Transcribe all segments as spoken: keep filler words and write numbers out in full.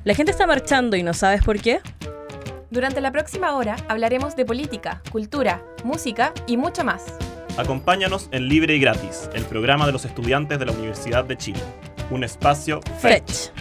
¿La gente está marchando y no sabes por qué? Durante la próxima hora hablaremos de política, cultura, música y mucho más. Acompáñanos en Libre y Gratis, el programa de los estudiantes de la Universidad de Chile. Un espacio Fetch.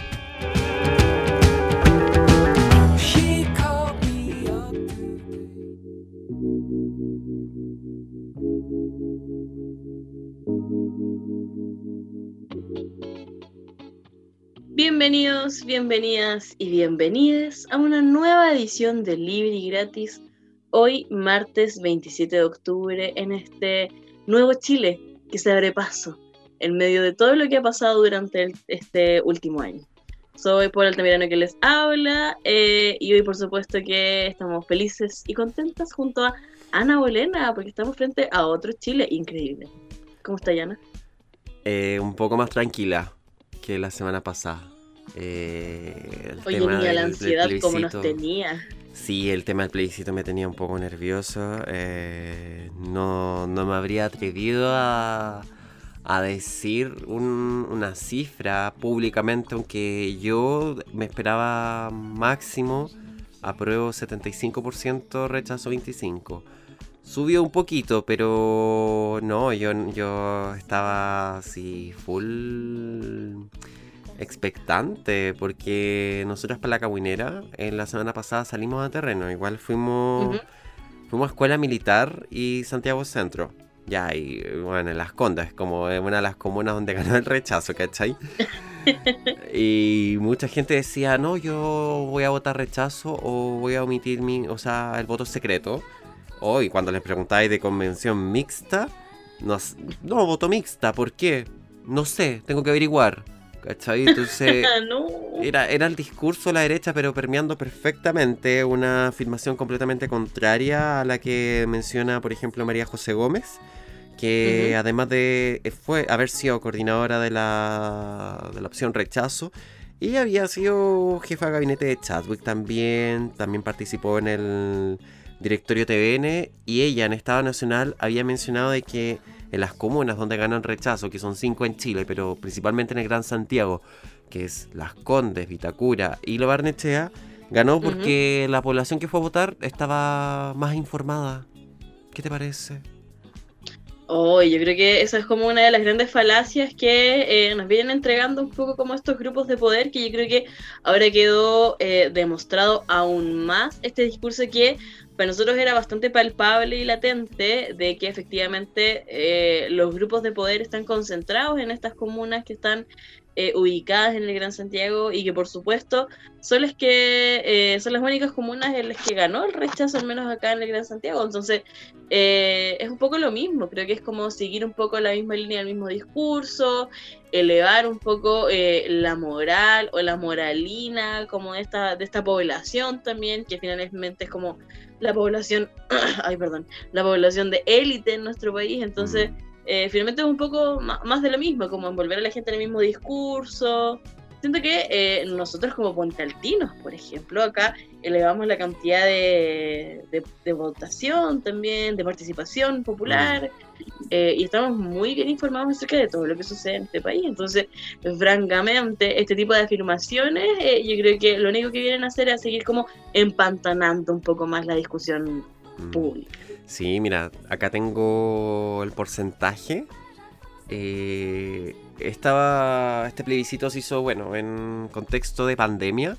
Bienvenidos, bienvenidas y bienvenides a una nueva edición de Libre y Gratis, hoy martes veintisiete de octubre, en este nuevo Chile que se abre paso en medio de todo lo que ha pasado durante el, este último año. Soy Paula Altamirano que les habla eh, y hoy por supuesto que estamos felices y contentas junto a Ana Bolena porque estamos frente a otro Chile increíble. ¿Cómo está, Yana? Eh, un poco más tranquila que la semana pasada. Eh, el Oye, tema niña, del, la ansiedad del como nos tenía. Sí, el tema del plebiscito me tenía un poco nervioso. Eh, no, no me habría atrevido a, a decir un, una cifra públicamente, aunque yo me esperaba máximo apruebo setenta y cinco por ciento, rechazo veinticinco por ciento. Subió un poquito, pero no, yo, yo estaba así full expectante, porque nosotros para la Cahuinera en la semana pasada salimos a terreno, igual fuimos, uh-huh. fuimos a Escuela Militar y Santiago Centro, ya, y bueno, en Las Condes, como una de las comunas donde ganó el rechazo, ¿cachai? Y mucha gente decía, no, yo voy a votar rechazo o voy a omitir mi, o sea, el voto secreto. Hoy, oh, cuando les preguntáis de convención mixta, no, no, voto mixta, ¿por qué? No sé, tengo que averiguar, ¿cachai? Entonces, no. era, era el discurso de la derecha, pero permeando perfectamente una afirmación completamente contraria a la que menciona, por ejemplo, María José Gómez, que uh-huh. además de fue haber sido coordinadora de la, de la opción rechazo, y había sido jefa de gabinete de Chadwick también, también participó en el directorio T V N, y ella en Estado Nacional había mencionado de que en las comunas donde ganan rechazo, que son cinco en Chile, pero principalmente en el Gran Santiago, que es Las Condes, Vitacura y Lo Barnechea, ganó porque uh-huh. la población que fue a votar estaba más informada. ¿Qué te parece? Oh, yo creo que esa es como una de las grandes falacias que eh, nos vienen entregando un poco como estos grupos de poder, que yo creo que ahora quedó eh, demostrado aún más este discurso que para nosotros era bastante palpable y latente, de que efectivamente eh, los grupos de poder están concentrados en estas comunas que están eh, ubicadas en el Gran Santiago, y que por supuesto son las que eh, son las únicas comunas en las que ganó el rechazo, al menos acá en el Gran Santiago. Entonces eh, es un poco lo mismo, creo que es como seguir un poco la misma línea, el mismo discurso, elevar un poco eh, la moral o la moralina como de esta, de esta población también, que finalmente es como la población, ay perdón, la población de élite en nuestro país. Entonces eh, finalmente es un poco más, más de lo mismo, como envolver a la gente en el mismo discurso. Siento que eh, nosotros como puentealtinos, por ejemplo, acá elevamos la cantidad de, de, de votación también, de participación popular, eh, y estamos muy bien informados acerca de todo lo que sucede en este país. Entonces, francamente, este tipo de afirmaciones, eh, yo creo que lo único que vienen a hacer es seguir como empantanando un poco más la discusión mm. pública. Sí, mira, acá tengo el porcentaje. Eh, estaba, este plebiscito se hizo, bueno, en contexto de pandemia.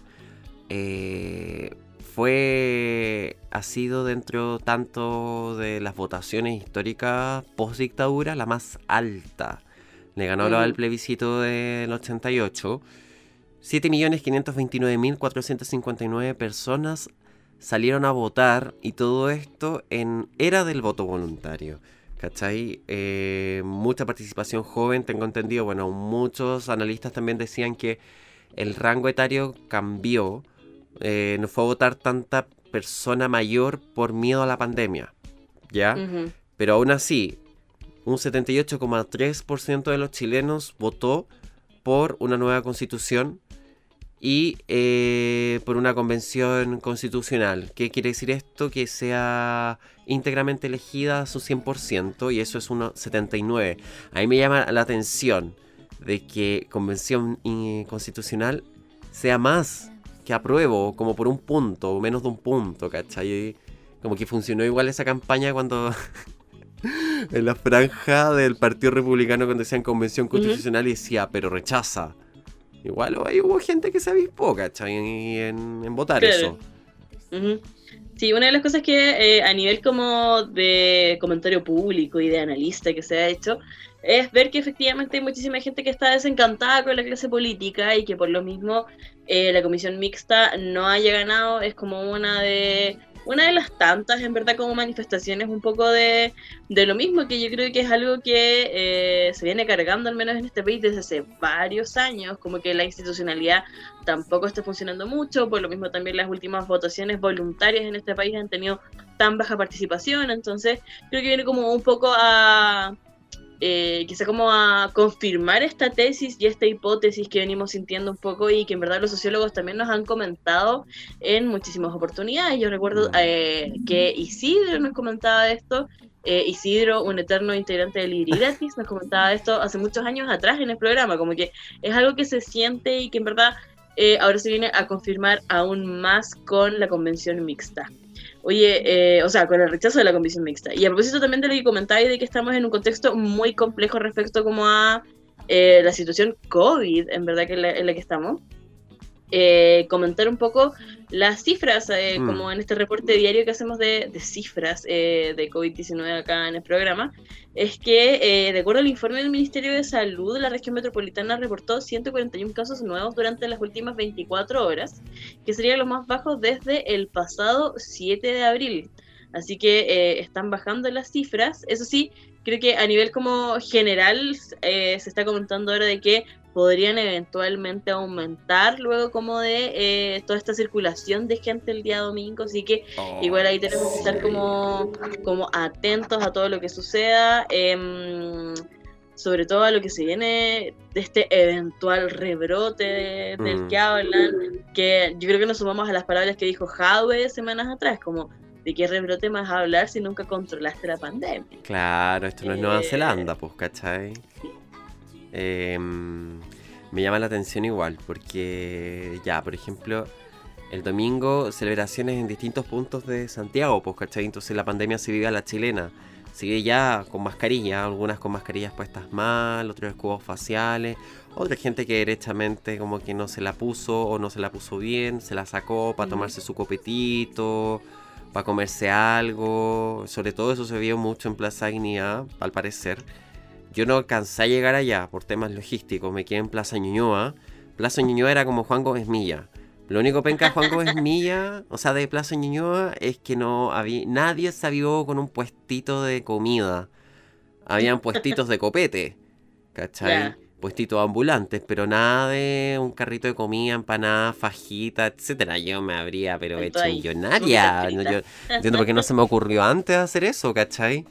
Eh, fue, ha sido dentro tanto de las votaciones históricas post dictadura la más alta. Le ganó uh-huh. al plebiscito del ochenta y ocho. siete millones quinientos veintinueve mil cuatrocientos cincuenta y nueve personas salieron a votar, y todo esto en era del voto voluntario. ¿Cachai? Eh, mucha participación joven, tengo entendido. Bueno, muchos analistas también decían que el rango etario cambió. Eh, no fue a votar tanta persona mayor por miedo a la pandemia, ¿ya? Uh-huh. Pero aún así, un setenta y ocho coma tres por ciento de los chilenos votó por una nueva constitución y eh, por una convención constitucional. ¿Qué quiere decir esto? Que sea íntegramente elegida a su cien por ciento, y eso es un setenta y nueve por ciento. A mí me llama la atención de que convención constitucional sea más que que apruebo, como por un punto, o menos de un punto, ¿cachai? Como que funcionó igual esa campaña cuando... en la franja del Partido Republicano cuando decían convención constitucional uh-huh. y decía, pero rechaza. Igual ahí hubo gente que se avispó, ¿cachai? En, en votar claro. eso. Uh-huh. Sí, una de las cosas que eh, a nivel como de comentario público y de analista que se ha hecho es ver que efectivamente hay muchísima gente que está desencantada con la clase política y que por lo mismo eh, la comisión mixta no haya ganado. Es como una de... Una de las tantas, en verdad, como manifestaciones un poco de, de lo mismo, que yo creo que es algo que eh, se viene cargando, al menos en este país, desde hace varios años, como que la institucionalidad tampoco está funcionando mucho, por lo mismo también las últimas votaciones voluntarias en este país han tenido tan baja participación, entonces creo que viene como un poco a... Eh, quizá como a confirmar esta tesis y esta hipótesis que venimos sintiendo un poco y que en verdad los sociólogos también nos han comentado en muchísimas oportunidades. Yo recuerdo eh, que Isidro nos comentaba esto, eh, Isidro, un eterno integrante de Libre y Gratis, nos comentaba esto hace muchos años atrás en el programa, como que es algo que se siente y que en verdad eh, ahora se viene a confirmar aún más con la convención mixta. Oye, eh, o sea, con el rechazo de la comisión mixta. Y a propósito también de lo que comentáis de que estamos en un contexto muy complejo respecto como a eh, la situación COVID, en verdad que en la, en la que estamos. Eh, comentar un poco las cifras, eh, mm. como en este reporte diario que hacemos de, de cifras eh, de COVID diecinueve acá en el programa, es que eh, de acuerdo al informe del Ministerio de Salud, la región metropolitana reportó ciento cuarenta y uno casos nuevos durante las últimas veinticuatro horas, que serían los más bajos desde el pasado siete de abril. Así que eh, están bajando las cifras. Eso sí, creo que a nivel como general eh, se está comentando ahora de que podrían eventualmente aumentar luego como de eh, toda esta circulación de gente el día domingo, así que oh, igual ahí tenemos sí. que estar como, como atentos a todo lo que suceda, eh, sobre todo a lo que se viene de este eventual rebrote de, del mm. que hablan, que yo creo que nos sumamos a las palabras que dijo Jadwe semanas atrás, como ¿de qué rebrote más a hablar si nunca controlaste la pandemia? Claro, esto no es eh, Nueva Zelanda, pues, ¿cachai? Sí. Eh, me llama la atención igual porque ya, por ejemplo, el domingo celebraciones en distintos puntos de Santiago, pues, ¿cachai? Entonces la pandemia se vive a la chilena, sigue ya con mascarilla, algunas con mascarillas puestas mal, otros escubos faciales, otra gente que derechamente como que no se la puso o no se la puso bien, se la sacó para tomarse su copetito, para comerse algo. Sobre todo eso se vio mucho en Plaza Dignidad, al parecer. Yo no alcancé a llegar allá por temas logísticos, me quedé en Plaza Ñuñoa. Plaza Ñuñoa era como Juan Gómez Milla. Lo único penca de Juan Gómez Milla, o sea, de Plaza Ñuñoa, es que no había, nadie se avivó con un puestito de comida. Habían puestitos de copete, ¿cachai? Yeah. Puestitos ambulantes, pero nada de un carrito de comida, empanada, fajita, etcétera. Yo me habría, pero hecho millonaria. No, yo entiendo por qué no se me ocurrió antes hacer eso, ¿cachai?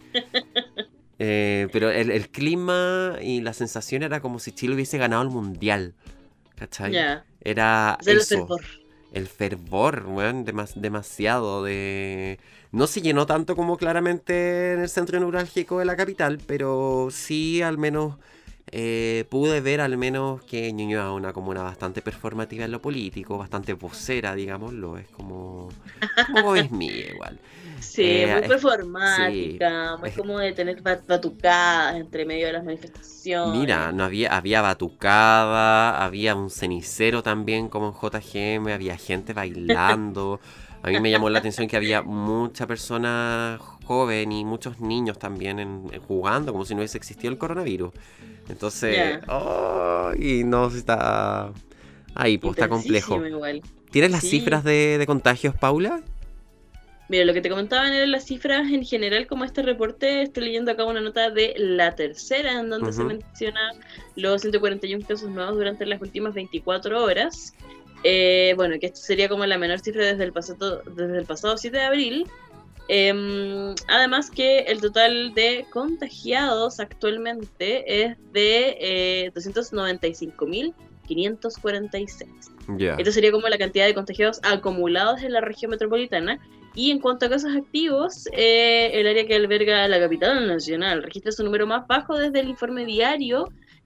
Eh, pero el, el clima y la sensación era como si Chile hubiese ganado el mundial, ¿cachai? Yeah. Era eso, el fervor, el fervor, bueno, demas, demasiado de... No se llenó tanto como claramente en el centro neurálgico de la capital, pero sí al menos eh, pude ver al menos que Ñuñoa es una comuna bastante performativa en lo político, bastante vocera, digámoslo, es como... como es mía igual. Sí, eh, muy performática, sí, muy es, como de tener batucadas entre medio de las manifestaciones. Mira, no había, había batucada, había un cenicero también como en J G M, había gente bailando. A mí me llamó la atención que había mucha persona joven y muchos niños también en, en jugando, como si no hubiese existido el coronavirus. Entonces, yeah. oh, y no está ahí, pues está complejo. Igual. ¿Tienes las sí. cifras de, de contagios, Paula? Mira, lo que te comentaban eran las cifras en general, como este reporte. Estoy leyendo acá una nota de La Tercera, en donde uh-huh. se menciona los ciento cuarenta y uno casos nuevos durante las últimas veinticuatro horas. Eh, bueno, que esto sería como la menor cifra desde el pasado, desde el pasado siete de abril. Eh, además que el total de contagiados actualmente es de eh, doscientos noventa y cinco mil quinientos cuarenta y seis. Yeah. Esto sería como la cantidad de contagiados acumulados en la región metropolitana. Y en cuanto a casos activos, eh, el área que alberga la capital nacional registra su número más bajo desde el informe diario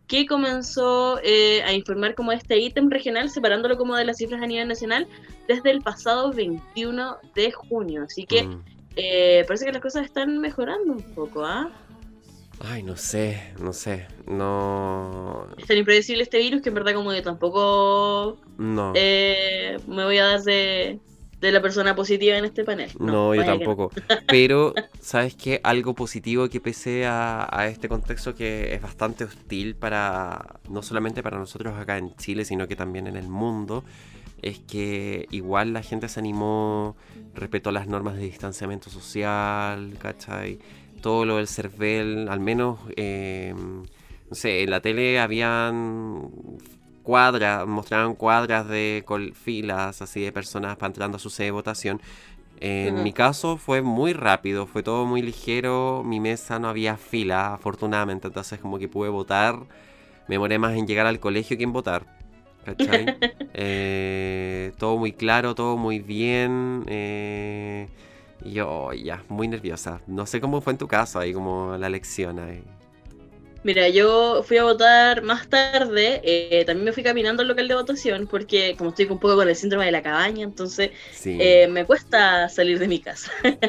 que comenzó eh, a informar como este ítem regional, separándolo como de las cifras a nivel nacional, desde el pasado veintiuno de junio. Así que Mm. eh, parece que las cosas están mejorando un poco, ¿ah? Ay, no sé, no sé, no, Es tan impredecible este virus que en verdad como que tampoco no, eh, me voy a dar de, de la persona positiva en este panel. no, yo vaya que no. tampoco. Pero, ¿sabes qué? Algo positivo que pese a, a este contexto que es bastante hostil para, no solamente para nosotros acá en Chile, sino que también en el mundo, es que igual la gente se animó, respetó las normas de distanciamiento social, ¿cachai? Todo lo del CERVEL, al menos, eh, no sé, en la tele habían cuadras, mostraban cuadras de col- filas así de personas para entrando a su sede de votación. En Ujú. mi caso fue muy rápido, fue todo muy ligero, mi mesa no había fila, afortunadamente, entonces como que pude votar, me demoré más en llegar al colegio que en votar, ¿cachai? Eh, todo muy claro, todo muy bien, eh, y yo ya, muy nerviosa, no sé cómo fue en tu caso ahí, como la elección ahí. Mira, yo fui a votar más tarde, eh, también me fui caminando al local de votación porque como estoy un poco con el síndrome de la cabaña, entonces Sí, eh, me cuesta salir de mi casa.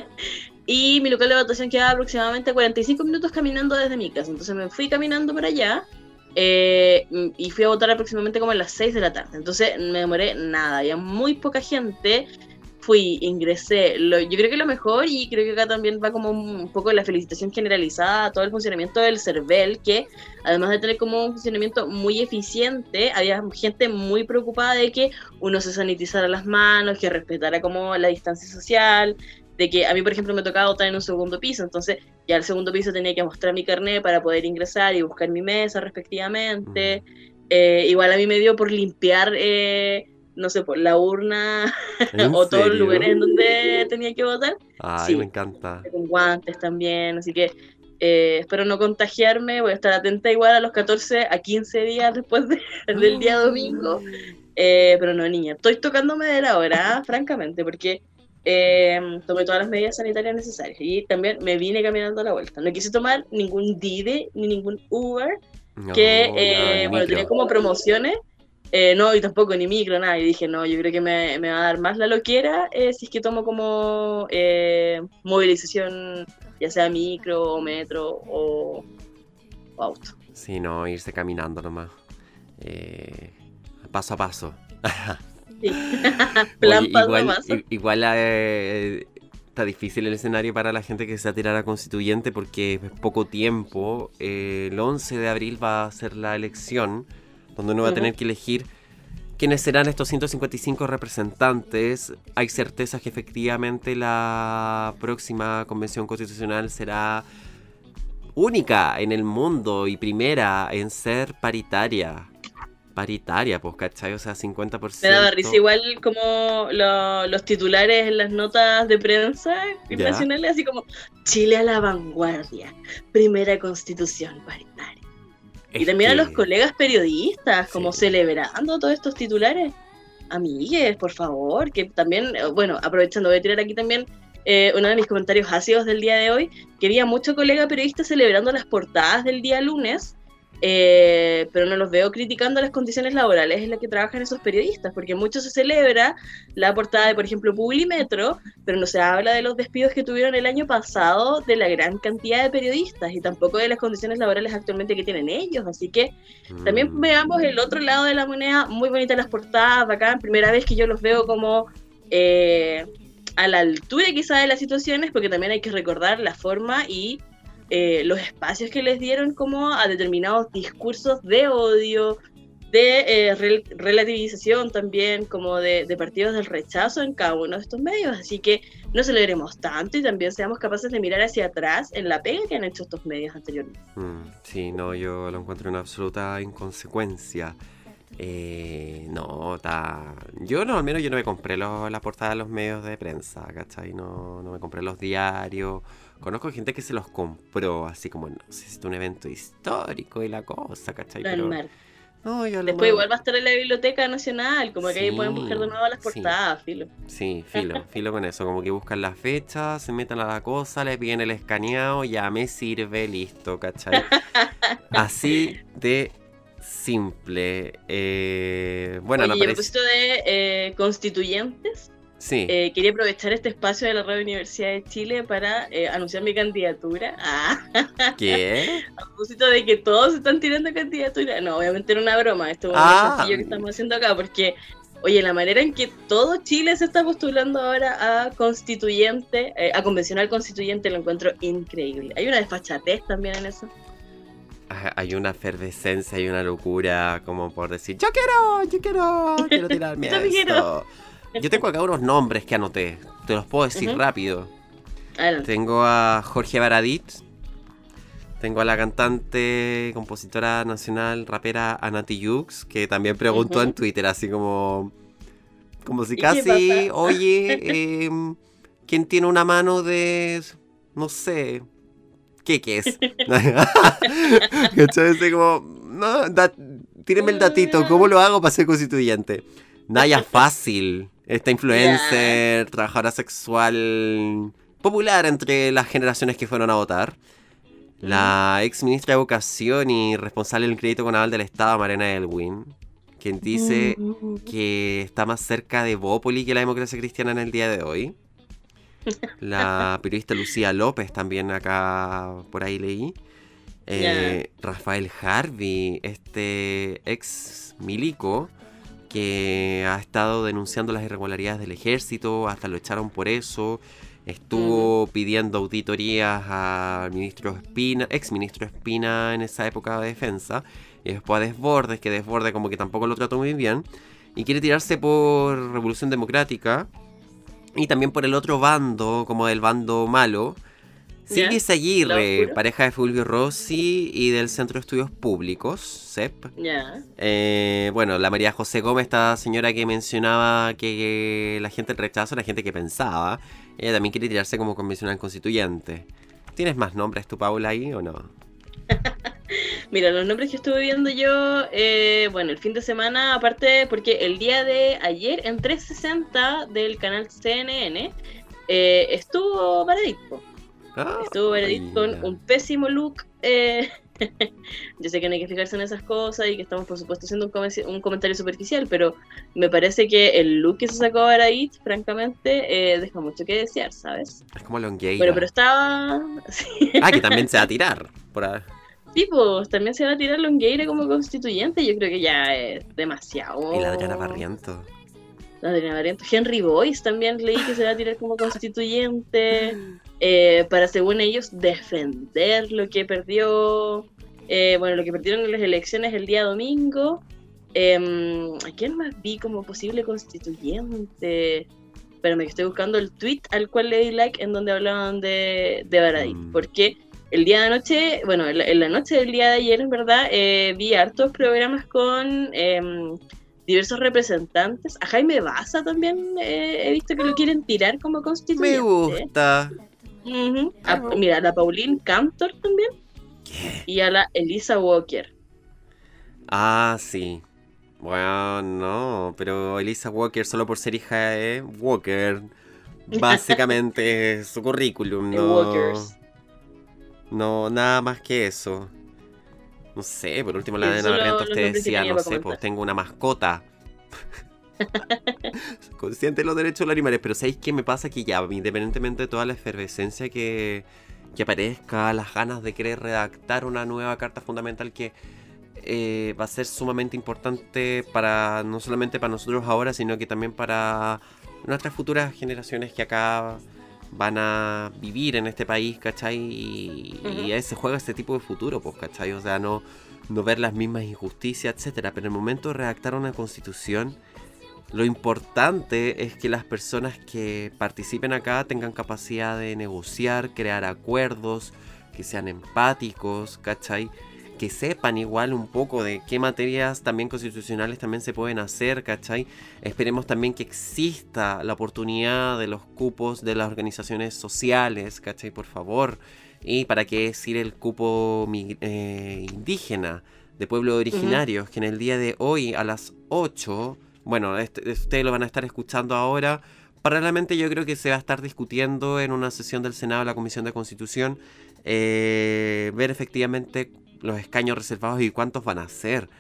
Y mi local de votación quedaba aproximadamente cuarenta y cinco minutos caminando desde mi casa, entonces me fui caminando para allá eh, y fui a votar aproximadamente como a las seis de la tarde, entonces me demoré nada, había muy poca gente. Fui, ingresé, lo, yo creo que lo mejor, y creo que acá también va como un poco la felicitación generalizada a todo el funcionamiento del CERVEL, que además de tener como un funcionamiento muy eficiente, había gente muy preocupada de que uno se sanitizara las manos, que respetara como la distancia social, de que a mí, por ejemplo, me tocaba votar en un segundo piso, entonces ya al segundo piso tenía que mostrar mi carnet para poder ingresar y buscar mi mesa respectivamente. mm. Eh, igual a mí me dio por limpiar... Eh, no sé, por la urna ¿En o todos los lugares serio? en donde tenía que votar. Ay, me Sí, encanta. con guantes también, así que eh, espero no contagiarme, voy a estar atenta igual a los catorce a quince días después de- del día domingo, eh, pero no, niña, estoy tocando madera ahora, francamente, porque eh, tomé todas las medidas sanitarias necesarias y también me vine caminando a la vuelta. No quise tomar ningún Didi ni ningún Uber, que, No, nada, eh, ni bueno, tenía micro. como promociones. Eh, no, y tampoco ni micro, nada. Y dije, no, yo creo que me, me va a dar más la loquera eh, si es que tomo como eh, movilización, ya sea micro o metro o, o auto. Sí, no, irse caminando nomás. Eh, paso a paso. Sí. Plan Oye, paso a igual, paso. i- igual eh, está difícil el escenario para la gente que se va a tirar a constituyente porque es poco tiempo. Eh, el once de abril va a ser la elección, donde uno va a Ujú. tener que elegir quiénes serán estos ciento cincuenta y cinco representantes. Hay certezas que efectivamente la próxima convención constitucional será única en el mundo y primera en ser paritaria. Paritaria, pues, ¿cachai? O sea, cincuenta por Me ciento. daba risa igual como lo- los titulares en las notas de prensa Ya. nacionales, así como Chile a la vanguardia, primera constitución paritaria. Y Es también a los que- colegas periodistas, como Sí. celebrando todos estos titulares. Amigues, por favor, que también, eh, bueno, aprovechando, voy a tirar aquí también eh, uno de mis comentarios ácidos del día de hoy, que había mucho colega periodista celebrando las portadas del día lunes, eh, pero no los veo criticando las condiciones laborales en las que trabajan esos periodistas, porque mucho se celebra la portada de, por ejemplo, Publimetro, pero no se habla de los despidos que tuvieron el año pasado de la gran cantidad de periodistas y tampoco de las condiciones laborales actualmente que tienen ellos, así que también Mm. veamos el otro lado de la moneda, muy bonitas las portadas, bacán, primera vez que yo los veo como eh, a la altura quizá de las situaciones, porque también hay que recordar la forma y eh, los espacios que les dieron como a determinados discursos de odio, de eh, rel- relativización también, como de, de partidos del rechazo en cada uno de estos medios, así que no celebremos tanto y también seamos capaces de mirar hacia atrás en la pega que han hecho estos medios anteriormente. Mm, sí, no, yo lo encuentro una absoluta inconsecuencia. Eh, no, está... Yo no, al menos yo no me compré los, la portada de los medios de prensa, ¿cachai? No, no me compré los diarios. Conozco gente que se los compró, así como, no sé, es un evento histórico y la cosa, ¿cachai? Tan Pero mal. no, yo lo Después más- igual va a estar en la Biblioteca Nacional, como que ahí Sí, pueden buscar de nuevo las sí. portadas, filo. Sí, filo, filo con eso, como que buscan la fecha, se metan a la cosa, le piden el escaneado, ya me sirve, listo, ¿cachai? Así de simple. Eh, bueno, Oye, no y a parece... propósito de eh, constituyentes, Sí. eh, quería aprovechar este espacio de la Radio Universidad de Chile para eh, anunciar mi candidatura. Ah, ¿Qué? a propósito de que todos están tirando candidatura. No, obviamente era una broma, esto es un Ah. desafío que estamos haciendo acá, porque, oye, la manera en que todo Chile se está postulando ahora a constituyente, eh, a convencional constituyente, lo encuentro increíble. Hay una desfachatez también en eso. Ah, hay una efervescencia, hay una locura como por decir, yo quiero, yo quiero, quiero tirarme Yo a también esto. Yo tengo acá unos nombres que anoté, te los puedo decir Ujú. rápido. Adelante. Tengo a Jorge Baradit, tengo a la cantante, compositora nacional, rapera Anati Yux, que también preguntó Ujú. en Twitter, así como, como si ¿Y qué casi, pasa? oye, em, ¿quién tiene una mano de, no sé, qué qué es? ¿Cachai? Así como, no, da- tírenme el datito, ¿cómo lo hago para ser constituyente? Naya Fácil, esta influencer, trabajadora sexual popular entre las generaciones que fueron a votar. La ex ministra de Educación y responsable del crédito con aval del Estado, Mariana Elwin, quien dice que está más cerca de Bópoli que la democracia cristiana en el día de hoy. La periodista Lucía López también acá por ahí leí. Eh, Rafael Harvey, este ex milico que ha estado denunciando las irregularidades del ejército, hasta lo echaron por eso. Estuvo pidiendo auditorías al ministro Espina, ex ministro Espina en esa época de defensa. Y después a Desbordes, que Desbordes como que tampoco lo trató muy bien. Y quiere tirarse por Revolución Democrática. Y también por el otro bando, como del bando malo. ¿Ya? Silvia Aguirre, ¿Lado oscuro? pareja de Fulvio Rossi y del Centro de Estudios Públicos, C E P. Ya. Eh, bueno, la María José Gómez, esta señora que mencionaba que la gente rechaza, la gente que pensaba. Ella también quiere tirarse como convencional constituyente. ¿Tienes más nombres tú, Paula, ahí o no? Mira, los nombres que estuve viendo yo, eh, bueno, el fin de semana, aparte, porque el día de ayer en trescientos sesenta del canal C N N eh, estuvo Baradit, po. Ah, Estuvo Baradit con mira. un pésimo look. eh, Yo sé que no hay que fijarse en esas cosas y que estamos, por supuesto, haciendo un, com un comentario superficial, pero me parece que el look que se sacó Baradit, francamente, eh, deja mucho que desear, ¿sabes? Es como Longueira. Bueno, pero estaba... Sí. Ah, que también se va a tirar. Por ahí. Sí, pues también se va a tirar Longueira como constituyente. Yo creo que ya es demasiado. Y la Adriana Barriento. La Adriana Barriento. Henry Boyce también leí que se va a tirar como constituyente. eh, para, según ellos, defender lo que perdió. Eh, bueno, lo que perdieron en las elecciones el día domingo. Eh, ¿A quién más vi como posible constituyente? Espérame, que estoy buscando el tweet al cual le di like en donde hablaban de, de Baradit. Mm. Porque el día de anoche, bueno, en la, en la noche del día de ayer, en verdad, eh, vi hartos programas con eh, diversos representantes. A Jaime Baza también eh, he visto que lo quieren tirar como constituyente. Me gusta. Uh-huh. A, mira, a la Pauline Cantor también. ¿Qué? Y a la Elisa Walker. Ah, sí. Bueno, no, pero Elisa Walker, solo por ser hija de Walker, básicamente es su currículum, De no, Walkers. no, nada más que eso. No sé, por último la Sí, Adriana solo Barrientos los te nombres que decía, tenía no para sé, pues comentar. tengo una mascota. Soy consciente de los derechos de los animales, pero ¿sabéis qué me pasa? Que ya, independientemente de toda la efervescencia que, que aparezca, las ganas de querer redactar una nueva carta fundamental que eh, va a ser sumamente importante para no solamente para nosotros ahora, sino que también para nuestras futuras generaciones que acá van a vivir en este país, ¿cachai? Y, Ujú. y ahí se juega este tipo de futuro, pues, ¿cachai? O sea, no, no ver las mismas injusticias, etcétera. Pero en el momento de redactar una constitución, lo importante es que las personas que participen acá tengan capacidad de negociar, crear acuerdos, que sean empáticos, ¿cachai? Que sepan igual un poco de qué materias también constitucionales también se pueden hacer, ¿cachai? Esperemos también que exista la oportunidad de los cupos de las organizaciones sociales, ¿cachai? Por favor. Y para qué decir el cupo mig- eh, indígena de pueblos originarios, que en el día de hoy a las ocho, bueno, este, ustedes lo van a estar escuchando ahora. Paralelamente yo creo que se va a estar discutiendo en una sesión del Senado de la Comisión de Constitución, eh, ver efectivamente los escaños reservados y cuántos van a ser.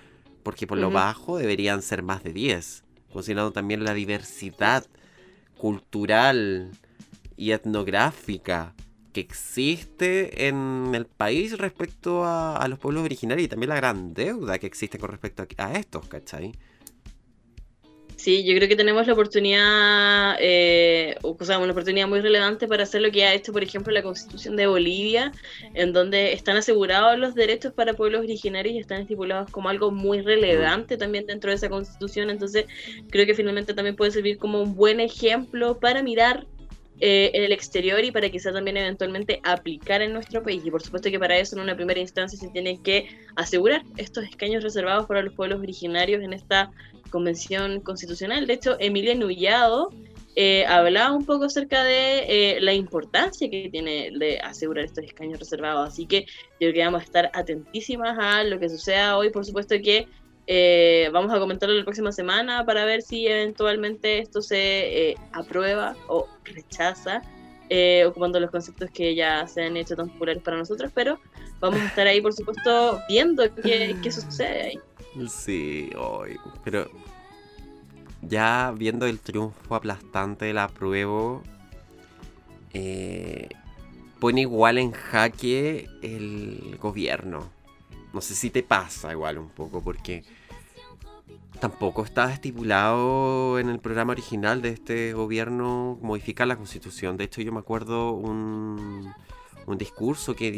porque por lo Ujú. bajo deberían ser más de diez, considerando también la diversidad cultural y etnográfica que existe en el país respecto a, a los pueblos originarios y también la gran deuda que existe con respecto a, a estos, ¿cachai? Sí, yo creo que tenemos la oportunidad, eh, o sea, una oportunidad muy relevante para hacer lo que ha hecho, por ejemplo, la Constitución de Bolivia, en donde están asegurados los derechos para pueblos originarios y están estipulados como algo muy relevante también dentro de esa Constitución. Entonces, creo que finalmente también puede servir como un buen ejemplo para mirar eh, en el exterior y para quizá también eventualmente aplicar en nuestro país. Y por supuesto que para eso, en una primera instancia, se tienen que asegurar estos escaños reservados para los pueblos originarios en esta Convención Constitucional. De hecho, Emilia Nullado eh, hablaba un poco acerca de eh, la importancia que tiene de asegurar estos escaños reservados, así que yo creo que vamos a estar atentísimas a lo que suceda hoy. Por supuesto que eh, vamos a comentarlo la próxima semana para ver si eventualmente esto se eh, aprueba o rechaza, eh, ocupando los conceptos que ya se han hecho tan populares para nosotros, pero vamos a estar ahí, por supuesto, viendo qué, qué sucede ahí. Sí, hoy. Pero ya viendo el triunfo aplastante del apruebo, eh, pone igual en jaque el gobierno. No sé si te pasa igual un poco, porque tampoco estaba estipulado en el programa original de este gobierno modificar la Constitución. De hecho, yo me acuerdo un, un discurso que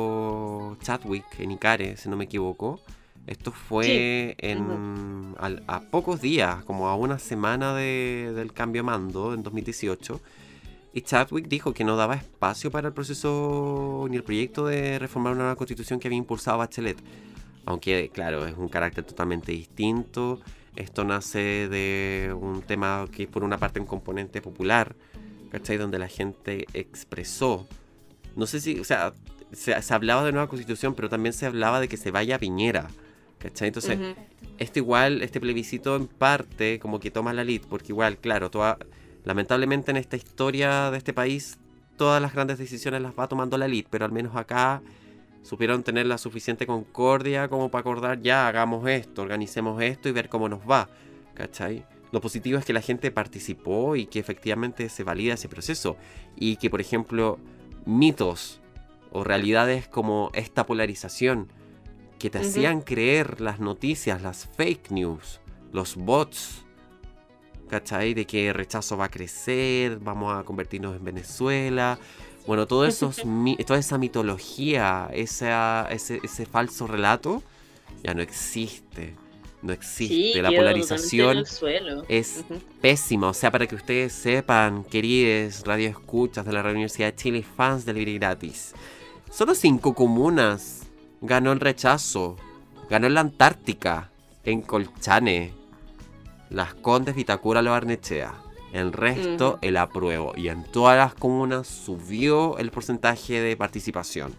dio Chadwick en Icare, si no me equivoco. Esto fue Sí. en, Ujú. al- a pocos días, como a una semana de- del cambio de mando en dos mil dieciocho. Y Chadwick dijo que no daba espacio para el proceso ni el proyecto de reformar una nueva constitución que había impulsado Bachelet. Aunque, claro, es un carácter totalmente distinto. Esto nace de un tema que es por una parte un componente popular, ¿cachai? Donde la gente expresó. No sé si, o sea, se, se hablaba de nueva constitución, pero también se hablaba de que se vaya Piñera, ¿cachai? Entonces, Ujú. esto igual, este plebiscito en parte como que toma la lead, porque igual, claro, toda, lamentablemente en esta historia de este país, todas las grandes decisiones las va tomando la lead, pero al menos acá supieron tener la suficiente concordia como para acordar, ya, hagamos esto, organicemos esto y ver cómo nos va, ¿cachai? Lo positivo es que la gente participó y que efectivamente se valida ese proceso, y que, por ejemplo, mitos o realidades como esta polarización que te Ujú. hacían creer las noticias, las fake news, los bots, ¿cachai? De que el rechazo va a crecer, vamos a convertirnos en Venezuela. Bueno, todo esos, mi- toda esa mitología, esa, ese, ese falso relato, ya no existe. No existe. Sí, La quedó polarización totalmente en el suelo. es Ujú. pésima. O sea, para que ustedes sepan, queridos radioescuchas de la Universidad de Chile, fans de Libre y Gratis, solo cinco comunas ganó el rechazo. Ganó en la Antártica, en Colchane, Las Condes, Vitacura, Lo Barnechea. El resto, Ujú. el apruebo. Y en todas las comunas subió el porcentaje de participación.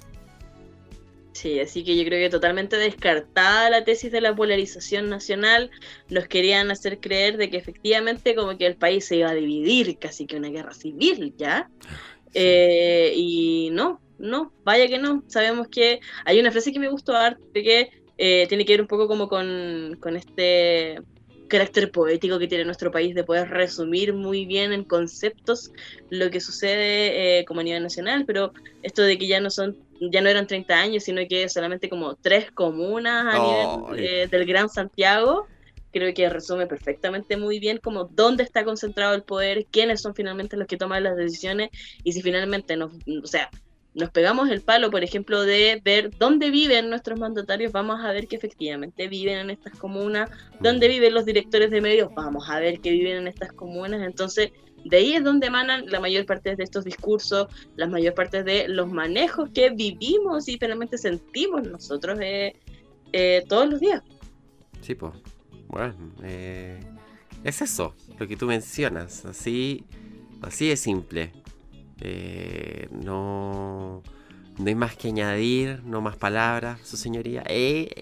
Sí, así que yo creo que totalmente descartada la tesis de la polarización nacional. Nos querían hacer creer de que efectivamente como que el país se iba a dividir, casi que una guerra civil, ¿ya? Eh, y no, no, vaya que no. Sabemos que hay una frase que me gustó harto que eh, tiene que ver un poco como con, con este carácter poético que tiene nuestro país de poder resumir muy bien en conceptos lo que sucede eh, como a nivel nacional, pero esto de que ya no son, ya no eran treinta años, sino que solamente como tres comunas a Ay. nivel eh, del Gran Santiago, creo que resume perfectamente muy bien como dónde está concentrado el poder, quiénes son finalmente los que toman las decisiones, y si finalmente nos, o sea, nos pegamos el palo, por ejemplo, de ver dónde viven nuestros mandatarios, vamos a ver que efectivamente viven en estas comunas, dónde viven los directores de medios, vamos a ver que viven en estas comunas. Entonces, de ahí es donde emanan la mayor parte de estos discursos, la mayor parte de los manejos que vivimos y finalmente sentimos nosotros eh, eh, todos los días. Sí, pues. Bueno, eh, es eso, lo que tú mencionas. Así, así de simple. Eh, no, no hay más que añadir, no más palabras, su señoría. Eh,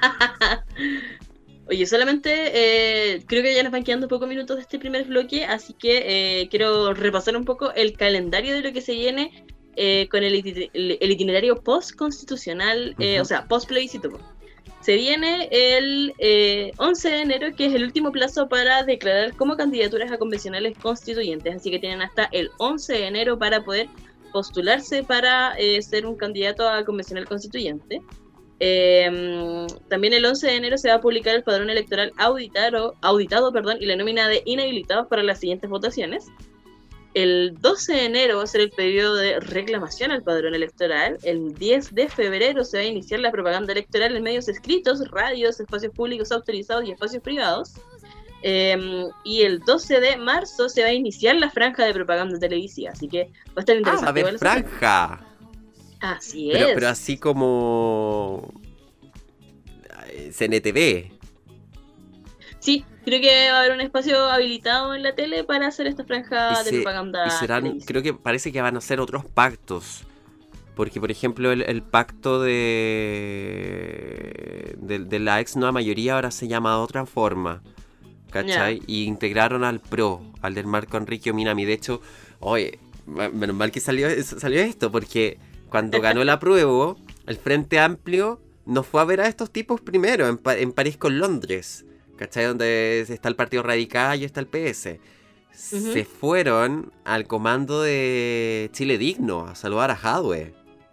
Oye, solamente eh, creo que ya nos van quedando pocos minutos de este primer bloque, así que eh, quiero repasar un poco el calendario de lo que se viene eh, con el, iti- el- el itinerario post-constitucional, eh, Ujú. o sea, post-plebiscito. Se viene el eh, once de enero, que es el último plazo para declarar como candidaturas a convencionales constituyentes, así que tienen hasta el once de enero para poder postularse para eh, ser un candidato a convencional constituyente. Eh, también el once de enero se va a publicar el padrón electoral auditado, auditado perdón, y la nómina de inhabilitados para las siguientes votaciones. El doce de enero va a ser el periodo de reclamación al padrón electoral. El diez de febrero se va a iniciar la propaganda electoral en medios escritos, radios, espacios públicos autorizados y espacios privados. Eh, y el doce de marzo se va a iniciar la franja de propaganda televisiva. Así que va a estar interesante. Ah, a ver, franja. Así pero, es. Pero así como C N T V. Sí, creo que va a haber un espacio habilitado en la tele para hacer esta franja de se, propaganda. Y serán, creo que parece que van a ser otros pactos. Porque, por ejemplo, el, el pacto de, de de la ex nueva mayoría ahora se llama de otra forma, ¿cachai? Yeah. Y integraron al P R O, al del Marco Enrique Minami. De hecho, oye, menos mal que salió, salió esto, porque cuando ganó la prueba, el Frente Amplio no fue a ver a estos tipos primero, en, en París con Londres, ¿cachai? Donde está el Partido Radical y está el P S. Uh-huh. Se fueron al comando de Chile Digno a saludar a Jadwe.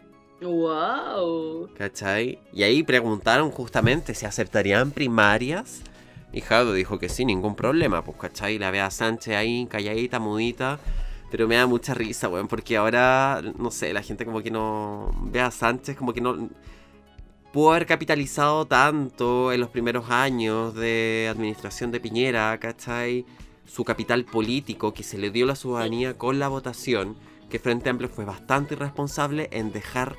¡Wow! ¿Cachai? Y ahí preguntaron justamente si aceptarían primarias. Y Jadwe dijo que sí, ningún problema. Pues, ¿cachai? La ve a Sánchez ahí, calladita, mudita. Pero me da mucha risa, weón, porque ahora, no sé, la gente como que no ve a Sánchez como que no pudo haber capitalizado tanto en los primeros años de administración de Piñera, ¿cachai? Su capital político que se le dio a la ciudadanía con la votación, que Frente Amplio fue bastante irresponsable en dejar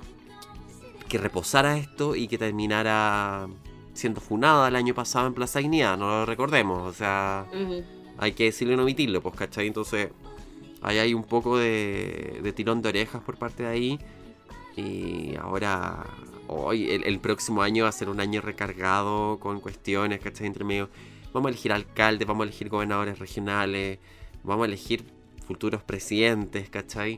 que reposara esto y que terminara siendo funada el año pasado en Plaza Dignidad, no lo recordemos, o sea, uh-huh. Hay que decirlo y no omitirlo, pues, ¿cachai? Entonces, ahí hay un poco de, de tirón de orejas por parte de ahí, y ahora, hoy, el, el próximo año va a ser un año recargado con cuestiones, ¿cachai? Entre medio, vamos a elegir alcaldes, vamos a elegir gobernadores regionales, vamos a elegir futuros presidentes, ¿cachai?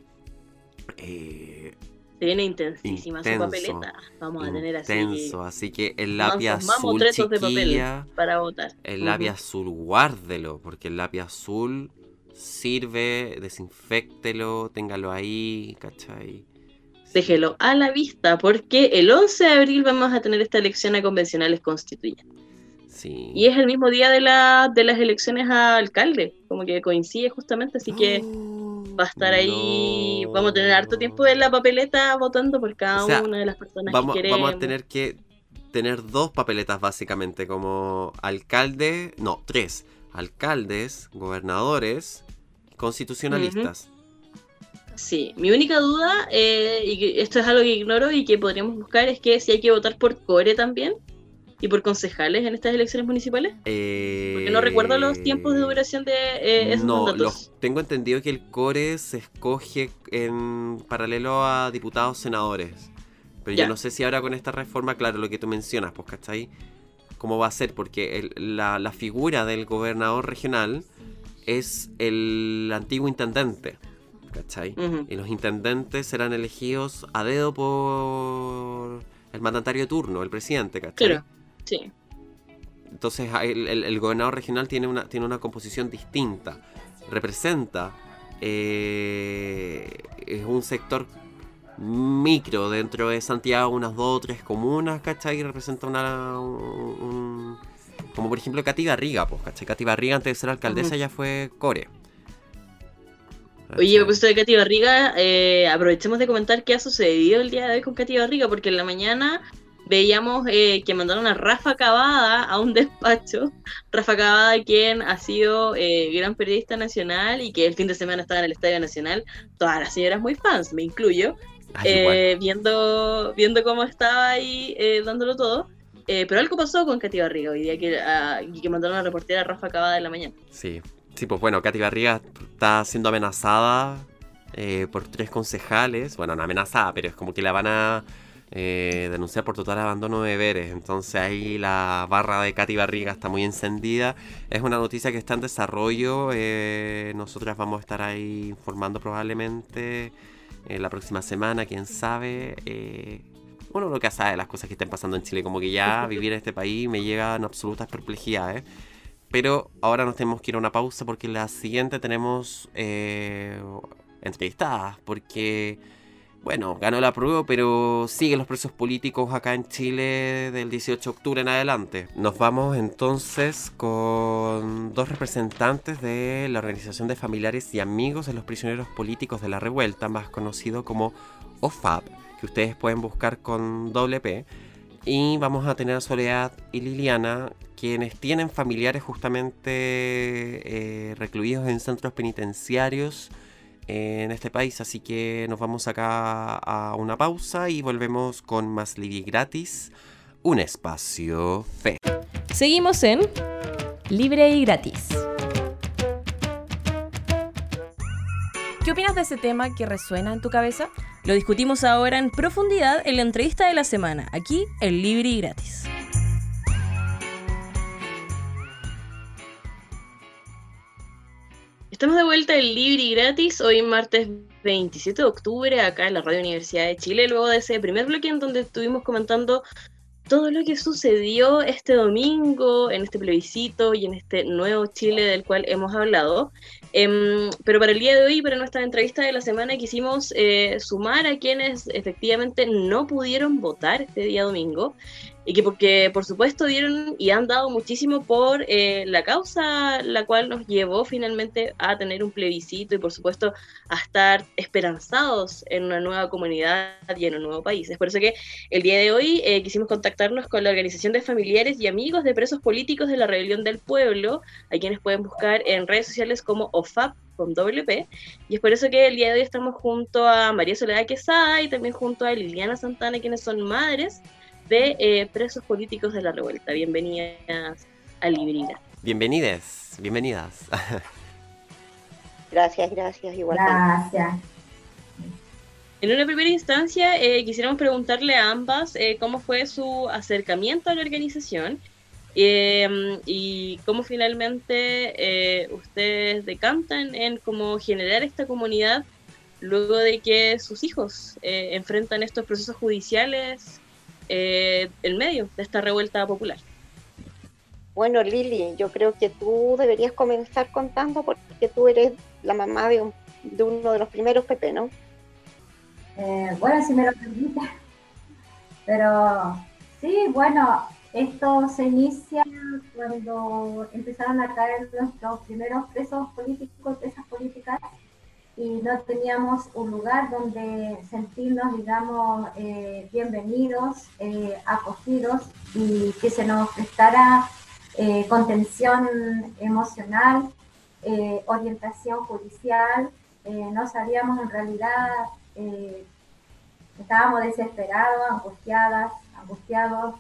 Eh... Se viene intensísima su papeleta. Vamos a tener así. Intenso, así que el lápiz azul, de papel para votar. El uh-huh. lápiz azul, guárdelo, porque el lápiz azul sirve, desinféctelo, téngalo ahí, ¿cachai? Déjelo a la vista, porque el once de abril vamos a tener esta elección a convencionales constituyentes. Sí. Y es el mismo día de, la, de las elecciones a alcalde, como que coincide justamente, así que va a estar ahí, no. Vamos a tener harto tiempo en la papeleta votando por cada o sea, una de las personas vamos, que queremos. Vamos a tener que tener dos papeletas básicamente, como alcalde, no, tres, alcaldes, gobernadores, constitucionalistas. Uh-huh. Sí, mi única duda, eh, y que esto es algo que ignoro y que podríamos buscar, es que si hay que votar por core también. ¿Y por concejales en estas elecciones municipales? Eh... Porque no recuerdo los tiempos de duración de eh, esos no, mandatos. Los, tengo entendido que el core se escoge en paralelo a diputados, senadores. Pero ya. Yo no sé si ahora con esta reforma, claro, lo que tú mencionas, pues, ¿cachai? ¿Cómo va a ser? Porque el, la, la figura del gobernador regional es el antiguo intendente, ¿cachai? Uh-huh. Y los intendentes serán elegidos a dedo por el mandatario de turno, el presidente, ¿cachai? Claro. Sí. Entonces el, el, el gobernador regional tiene una, tiene una composición distinta. Representa eh, es un sector micro dentro de Santiago, unas dos o tres comunas, ¿cachai? Y representa una un, un, como por ejemplo Katy Barriga, pues, ¿cachai? Katy Barriga antes de ser alcaldesa uh-huh. ya fue core. Oye, pues de Katy Barriga, eh, aprovechemos de comentar qué ha sucedido el día de hoy con Katy Barriga, porque en la mañana veíamos eh, que mandaron a Rafa Cavada a un despacho. Rafa Cavada, quien ha sido eh, gran periodista nacional y que el fin de semana estaba en el Estadio Nacional. Todas las señoras muy fans, me incluyo, Ay, eh, viendo viendo cómo estaba ahí eh, dándolo todo. Eh, pero algo pasó con Katy Barriga hoy día, que, uh, que mandaron a reportera a Rafa Cavada en la mañana. Sí, sí, pues bueno, Katy Barriga está siendo amenazada eh, por tres concejales. Bueno, no amenazada, pero es como que la van a Eh, denunciar por total abandono de deberes. Entonces ahí la barra de Katy Barriga está muy encendida. Es una noticia que está en desarrollo. eh, Nosotras vamos a estar ahí informando probablemente eh, la próxima semana, quién sabe. eh, uno nunca sabe las cosas que están pasando en Chile, como que ya vivir en este país me llegan absolutas perplejidades. Pero ahora nos tenemos que ir a una pausa porque en la siguiente tenemos eh, entrevistadas, porque, bueno, ganó la prueba, pero siguen los presos políticos acá en Chile del dieciocho de octubre en adelante. Nos vamos entonces con dos representantes de la Organización de Familiares y Amigos de los Prisioneros Políticos de la Revuelta, más conocido como O F A P, que ustedes pueden buscar con doble P. Y vamos a tener a Soledad y Liliana, quienes tienen familiares justamente eh, recluidos en centros penitenciarios en este país. Así que nos vamos acá a una pausa y volvemos con más Libre y Gratis, un espacio fe. Seguimos en Libre y Gratis. ¿Qué opinas de ese tema que resuena en tu cabeza? Lo discutimos ahora en profundidad en la entrevista de la semana, aquí en Libre y Gratis. Estamos de vuelta en Libre y Gratis, hoy martes veintisiete de octubre, acá en la Radio Universidad de Chile, luego de ese primer bloque en donde estuvimos comentando todo lo que sucedió este domingo en este plebiscito y en este nuevo Chile del cual hemos hablado. Eh, pero para el día de hoy, para nuestra entrevista de la semana, quisimos eh, sumar a quienes efectivamente no pudieron votar este día domingo y que porque por supuesto dieron y han dado muchísimo por eh, la causa la cual nos llevó finalmente a tener un plebiscito y por supuesto a estar esperanzados en una nueva comunidad y en un nuevo país. Es por eso que el día de hoy eh, quisimos contactarnos con la Organización de Familiares y Amigos de Presos Políticos de la Rebelión del Pueblo, a quienes pueden buscar en redes sociales como O F A P con doble P, y es por eso que el día de hoy estamos junto a María Soledad Quesada y también junto a Liliana Santana, quienes son madres de eh, presos políticos de la revuelta. Bienvenidas a Librina. Bienvenidas, bienvenidas. Gracias, gracias, igual. Gracias. En una primera instancia, eh, quisiéramos preguntarle a ambas eh, cómo fue su acercamiento a la organización eh, y cómo finalmente eh, ustedes decantan en cómo generar esta comunidad luego de que sus hijos eh, enfrentan estos procesos judiciales Eh, en medio de esta revuelta popular. Bueno, Lili, yo creo que tú deberías comenzar contando porque tú eres la mamá de, un, de uno de los primeros P P, ¿no? Eh, bueno, si me lo permite. Pero sí, bueno, esto se inicia cuando empezaron a caer nuestros primeros presos políticos, presas políticas, y no teníamos un lugar donde sentirnos, digamos, eh, bienvenidos, eh, acogidos y que se nos prestara eh, contención emocional, eh, orientación judicial. Eh, no sabíamos en realidad, eh, estábamos desesperados, angustiadas, angustiados,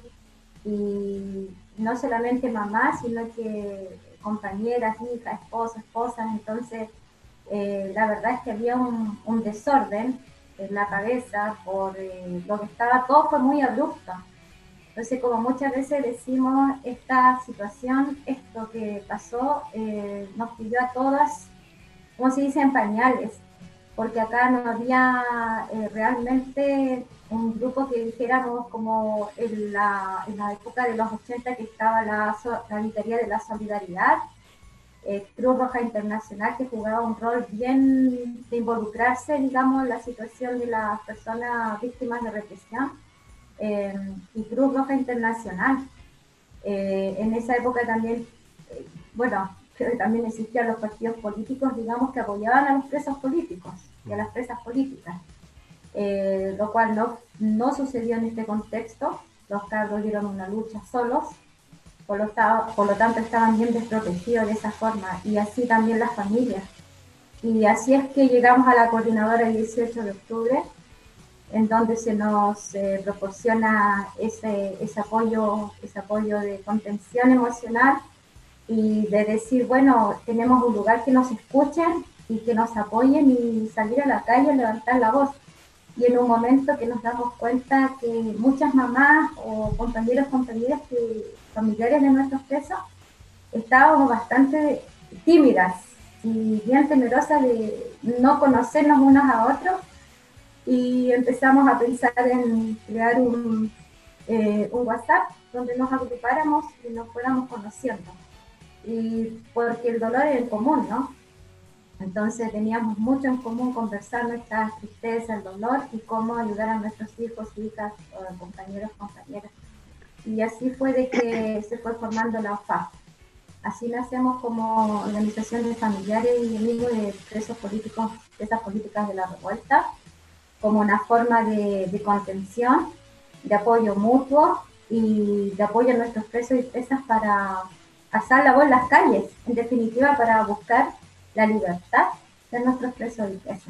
y no solamente mamás, sino que compañeras, hijas, esposas, esposas, entonces Eh, la verdad es que había un, un desorden en la cabeza por eh, lo que estaba, todo fue muy abrupto. Entonces, como muchas veces decimos, esta situación, esto que pasó, eh, nos pidió a todas, como se dice, en pañales, porque acá no había eh, realmente un grupo que dijéramos como en la, en la época de los ochenta, que estaba la, la Vicaría de la Solidaridad, Eh, Cruz Roja Internacional, que jugaba un rol bien de involucrarse, digamos, en la situación de las personas víctimas de represión, eh, y Cruz Roja Internacional. Eh, en esa época también, eh, bueno, creo que también existían los partidos políticos, digamos, que apoyaban a los presos políticos y a las presas políticas, eh, lo cual no, no sucedió en este contexto. Los cabros dieron una lucha solos. Por lo, por lo tanto estaban bien desprotegidos de esa forma, y así también las familias. Y así es que llegamos a la coordinadora el dieciocho de octubre, en donde se nos eh, proporciona ese, ese, apoyo, ese apoyo de contención emocional y de decir, bueno, tenemos un lugar que nos escuchen y que nos apoyen, y salir a la calle y levantar la voz. Y en un momento que nos damos cuenta que muchas mamás o compañeros, compañeras que familiares de nuestros presos estábamos bastante tímidas y bien temerosas de no conocernos unos a otros, y empezamos a pensar en crear un, eh, un WhatsApp donde nos agrupáramos y nos fuéramos conociendo. Y porque el dolor es en común, ¿no? Entonces teníamos mucho en común, conversar nuestra tristeza, el dolor y cómo ayudar a nuestros hijos, hijas, o compañeros, compañeras. Y así fue de que se fue formando la O F A P. Así nacemos como organización de familiares y amigos de presos políticos, de esas políticas de la revuelta, como una forma de, de contención, de apoyo mutuo y de apoyo a nuestros presos y presas para alzar la voz en las calles, en definitiva para buscar la libertad de nuestros presos y presas.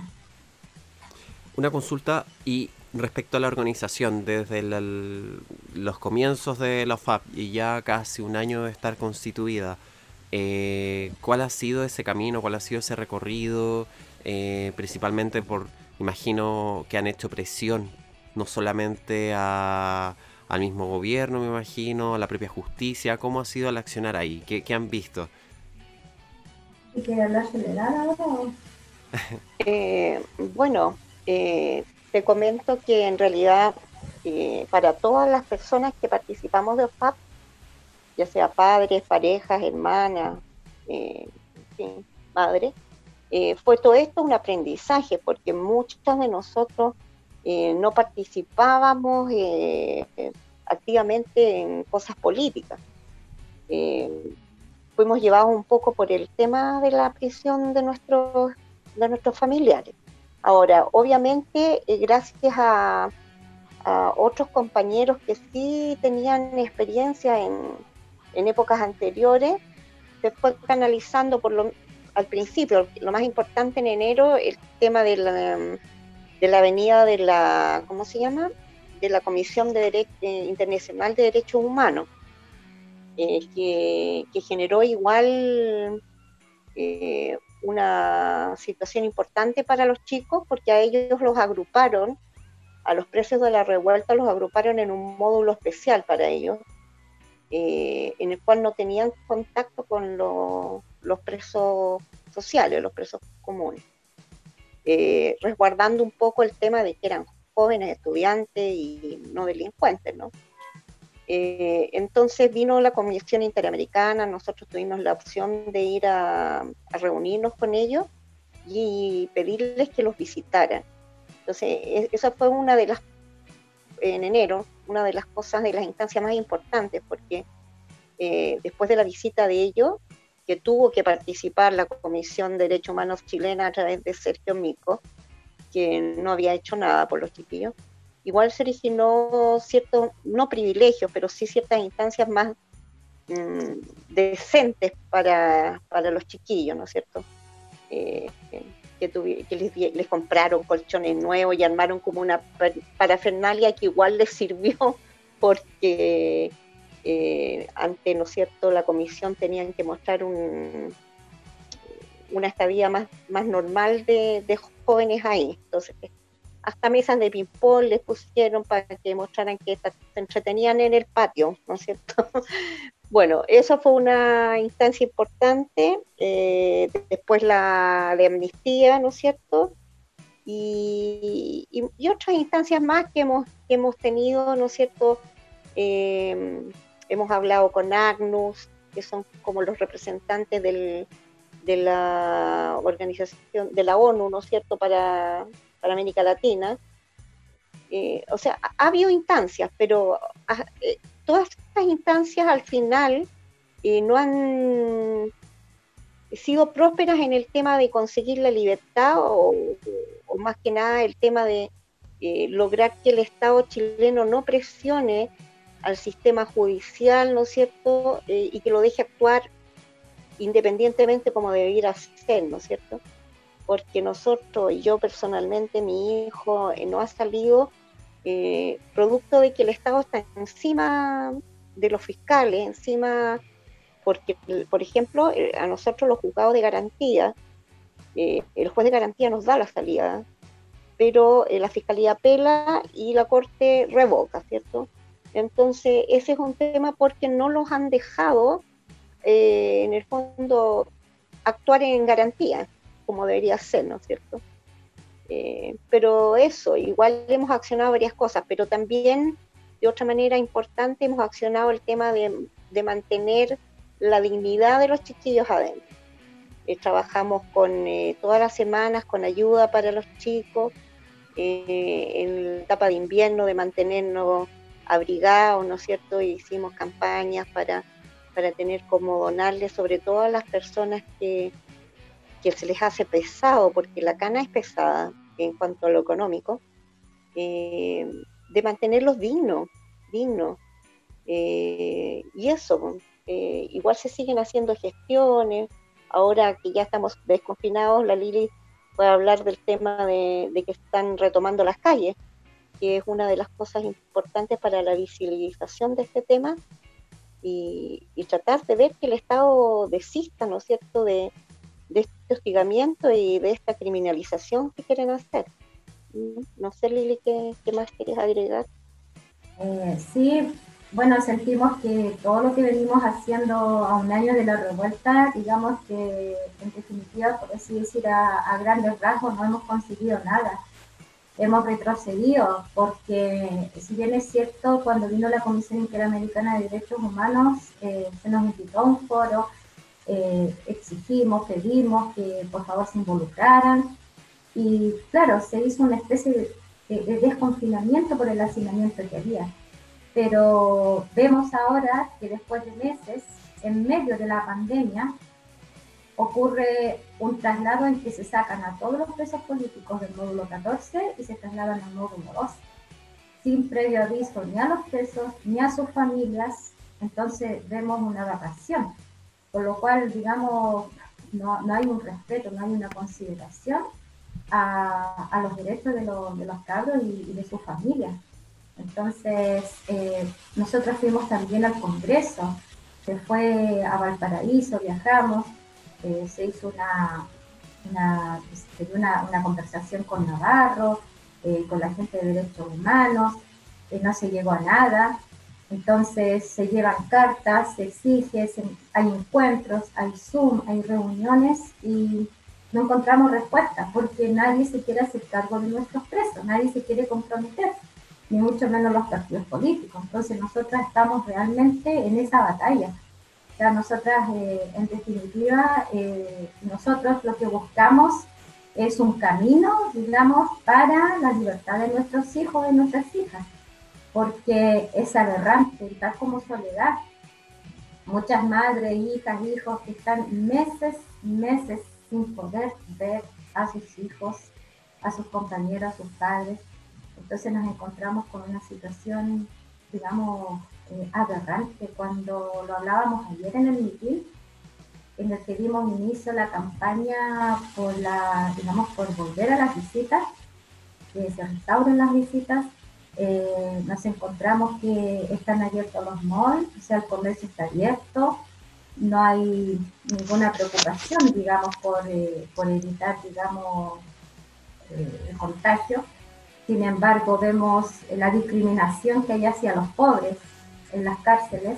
Una consulta y respecto a la organización, desde el, el, los comienzos de la O F A P y ya casi un año de estar constituida, eh, ¿cuál ha sido ese camino, cuál ha sido ese recorrido? Eh, principalmente por, imagino que han hecho presión, no solamente a, al mismo gobierno, me imagino, a la propia justicia. ¿Cómo ha sido el accionar ahí? ¿Qué, qué han visto? ¿Quiere hablar Soledad ahora? eh, bueno, eh, te comento que en realidad eh, para todas las personas que participamos de O F A P, ya sea padres, parejas, hermanas, eh, en fin, madres, eh, fue todo esto un aprendizaje, porque muchos de nosotros eh, no participábamos eh, activamente en cosas políticas. Eh, fuimos llevados un poco por el tema de la prisión de nuestros, de nuestros familiares. Ahora, obviamente, eh, gracias a, a otros compañeros que sí tenían experiencia en, en épocas anteriores, se fue canalizando por lo, al principio, lo más importante en enero, el tema de la, de la avenida de la, ¿cómo se llama? De la Comisión de Dere- eh, Internacional de Derechos Humanos, eh, que, que generó igual eh, una situación importante para los chicos, porque a ellos los agruparon, a los presos de la revuelta los agruparon en un módulo especial para ellos, eh, en el cual no tenían contacto con lo, los presos sociales, los presos comunes, eh, resguardando un poco el tema de que eran jóvenes estudiantes y no delincuentes, ¿no? Eh, entonces vino la Comisión Interamericana, nosotros tuvimos la opción de ir a, a reunirnos con ellos y pedirles que los visitaran. Entonces, esa fue una de las, en enero, una de las cosas, de las instancias más importantes, porque eh, después de la visita de ellos, que tuvo que participar la Comisión de Derechos Humanos chilena a través de Sergio Mico, que no había hecho nada por los chiquillos, igual se originó ciertos, no privilegios, pero sí ciertas instancias más mmm, decentes para, para los chiquillos, ¿no es cierto? Eh, que, tuvi, que les, les compraron colchones nuevos y armaron como una parafernalia que igual les sirvió porque eh, ante, ¿no es cierto?, la comisión tenían que mostrar un, una estadía más, más normal de, de jóvenes ahí. Entonces, hasta mesas de ping-pong les pusieron para que mostraran que se entretenían en el patio, ¿no es cierto? Bueno, eso fue una instancia importante, eh, después la de amnistía, ¿no es cierto? Y, y, y otras instancias más que hemos, que hemos tenido, ¿no es cierto? Eh, hemos hablado con ACNUS, que son como los representantes del, de la organización, de la ONU, ¿no es cierto?, para, para América Latina. Eh, o sea, ha, ha habido instancias, pero ha, eh, todas estas instancias al final eh, no han sido prósperas en el tema de conseguir la libertad o, o más que nada el tema de eh, lograr que el Estado chileno no presione al sistema judicial, ¿no es cierto?, eh, y que lo deje actuar independientemente como debiera ser, ¿no es cierto? Porque nosotros, y yo personalmente, mi hijo eh, no ha salido eh, producto de que el Estado está encima de los fiscales, encima, porque, por ejemplo, eh, a nosotros los juzgados de garantía, eh, el juez de garantía nos da la salida, pero eh, la Fiscalía apela y la Corte revoca, ¿cierto? Entonces, ese es un tema porque no los han dejado, eh, en el fondo, actuar en garantía, como debería ser, ¿no es cierto? Eh, pero eso, igual hemos accionado varias cosas, pero también de otra manera importante hemos accionado el tema de, de mantener la dignidad de los chiquillos adentro. Eh, trabajamos con eh, todas las semanas con ayuda para los chicos, eh, en la etapa de invierno de mantenernos abrigados, ¿no es cierto? Y hicimos campañas para, para tener como donarles, sobre todo a las personas que, que se les hace pesado, porque la cana es pesada en cuanto a lo económico, eh, de mantenerlos dignos, dignos. Eh, y eso, eh, igual se siguen haciendo gestiones. Ahora que ya estamos desconfinados, la Lili puede hablar del tema de, de que están retomando las calles, que es una de las cosas importantes para la visibilización de este tema, y, y tratar de ver que el Estado desista, ¿no es cierto?, de, de este hostigamiento y de esta criminalización que quieren hacer. No sé, Lili, ¿qué, qué más quieres agregar? Eh, sí, bueno, sentimos que todo lo que venimos haciendo a un año de la revuelta, digamos que en definitiva, por así decir, a, a grandes rasgos no hemos conseguido nada. Hemos retrocedido porque, si bien es cierto, cuando vino la Comisión Interamericana de Derechos Humanos, eh, se nos invitó a un foro, eh, exigimos, pedimos que por favor se involucraran, y claro, se hizo una especie de, de, de desconfinamiento por el hacinamiento que había. Pero vemos ahora que después de meses, en medio de la pandemia, ocurre un traslado en que se sacan a todos los presos políticos del módulo catorce y se trasladan al módulo doce, sin previo aviso ni a los presos ni a sus familias. Entonces vemos una vacación, por lo cual, digamos, no, no hay un respeto, no hay una consideración a, a los derechos de, lo, de los cabros y, y de sus familias. Entonces, eh, nosotros fuimos también al Congreso, se fue a Valparaíso, viajamos, eh, se hizo una, una, una, una conversación con Navarro, eh, con la gente de derechos humanos, eh, no se llegó a nada. Entonces se llevan cartas, se exige, se, hay encuentros, hay Zoom, hay reuniones y no encontramos respuesta porque nadie se quiere hacer cargo de nuestros presos, nadie se quiere comprometer, ni mucho menos los partidos políticos. Entonces nosotras estamos realmente en esa batalla. O sea, nosotras, eh, en definitiva, eh, nosotros lo que buscamos es un camino, digamos, para la libertad de nuestros hijos, de nuestras hijas, porque es aberrante, tal como Soledad, muchas madres, hijas, hijos que están meses, meses sin poder ver a sus hijos, a sus compañeros, a sus padres. Entonces nos encontramos con una situación, digamos, eh, aberrante. Cuando lo hablábamos ayer en el mitin, en el que dimos inicio a la campaña por la, digamos, por volver a las visitas, que se restauren las visitas, eh, nos encontramos que están abiertos los malls, o sea, el comercio está abierto, no hay ninguna preocupación, digamos, por, eh, por evitar, digamos, eh, el contagio. Sin embargo, vemos la discriminación que hay hacia los pobres en las cárceles.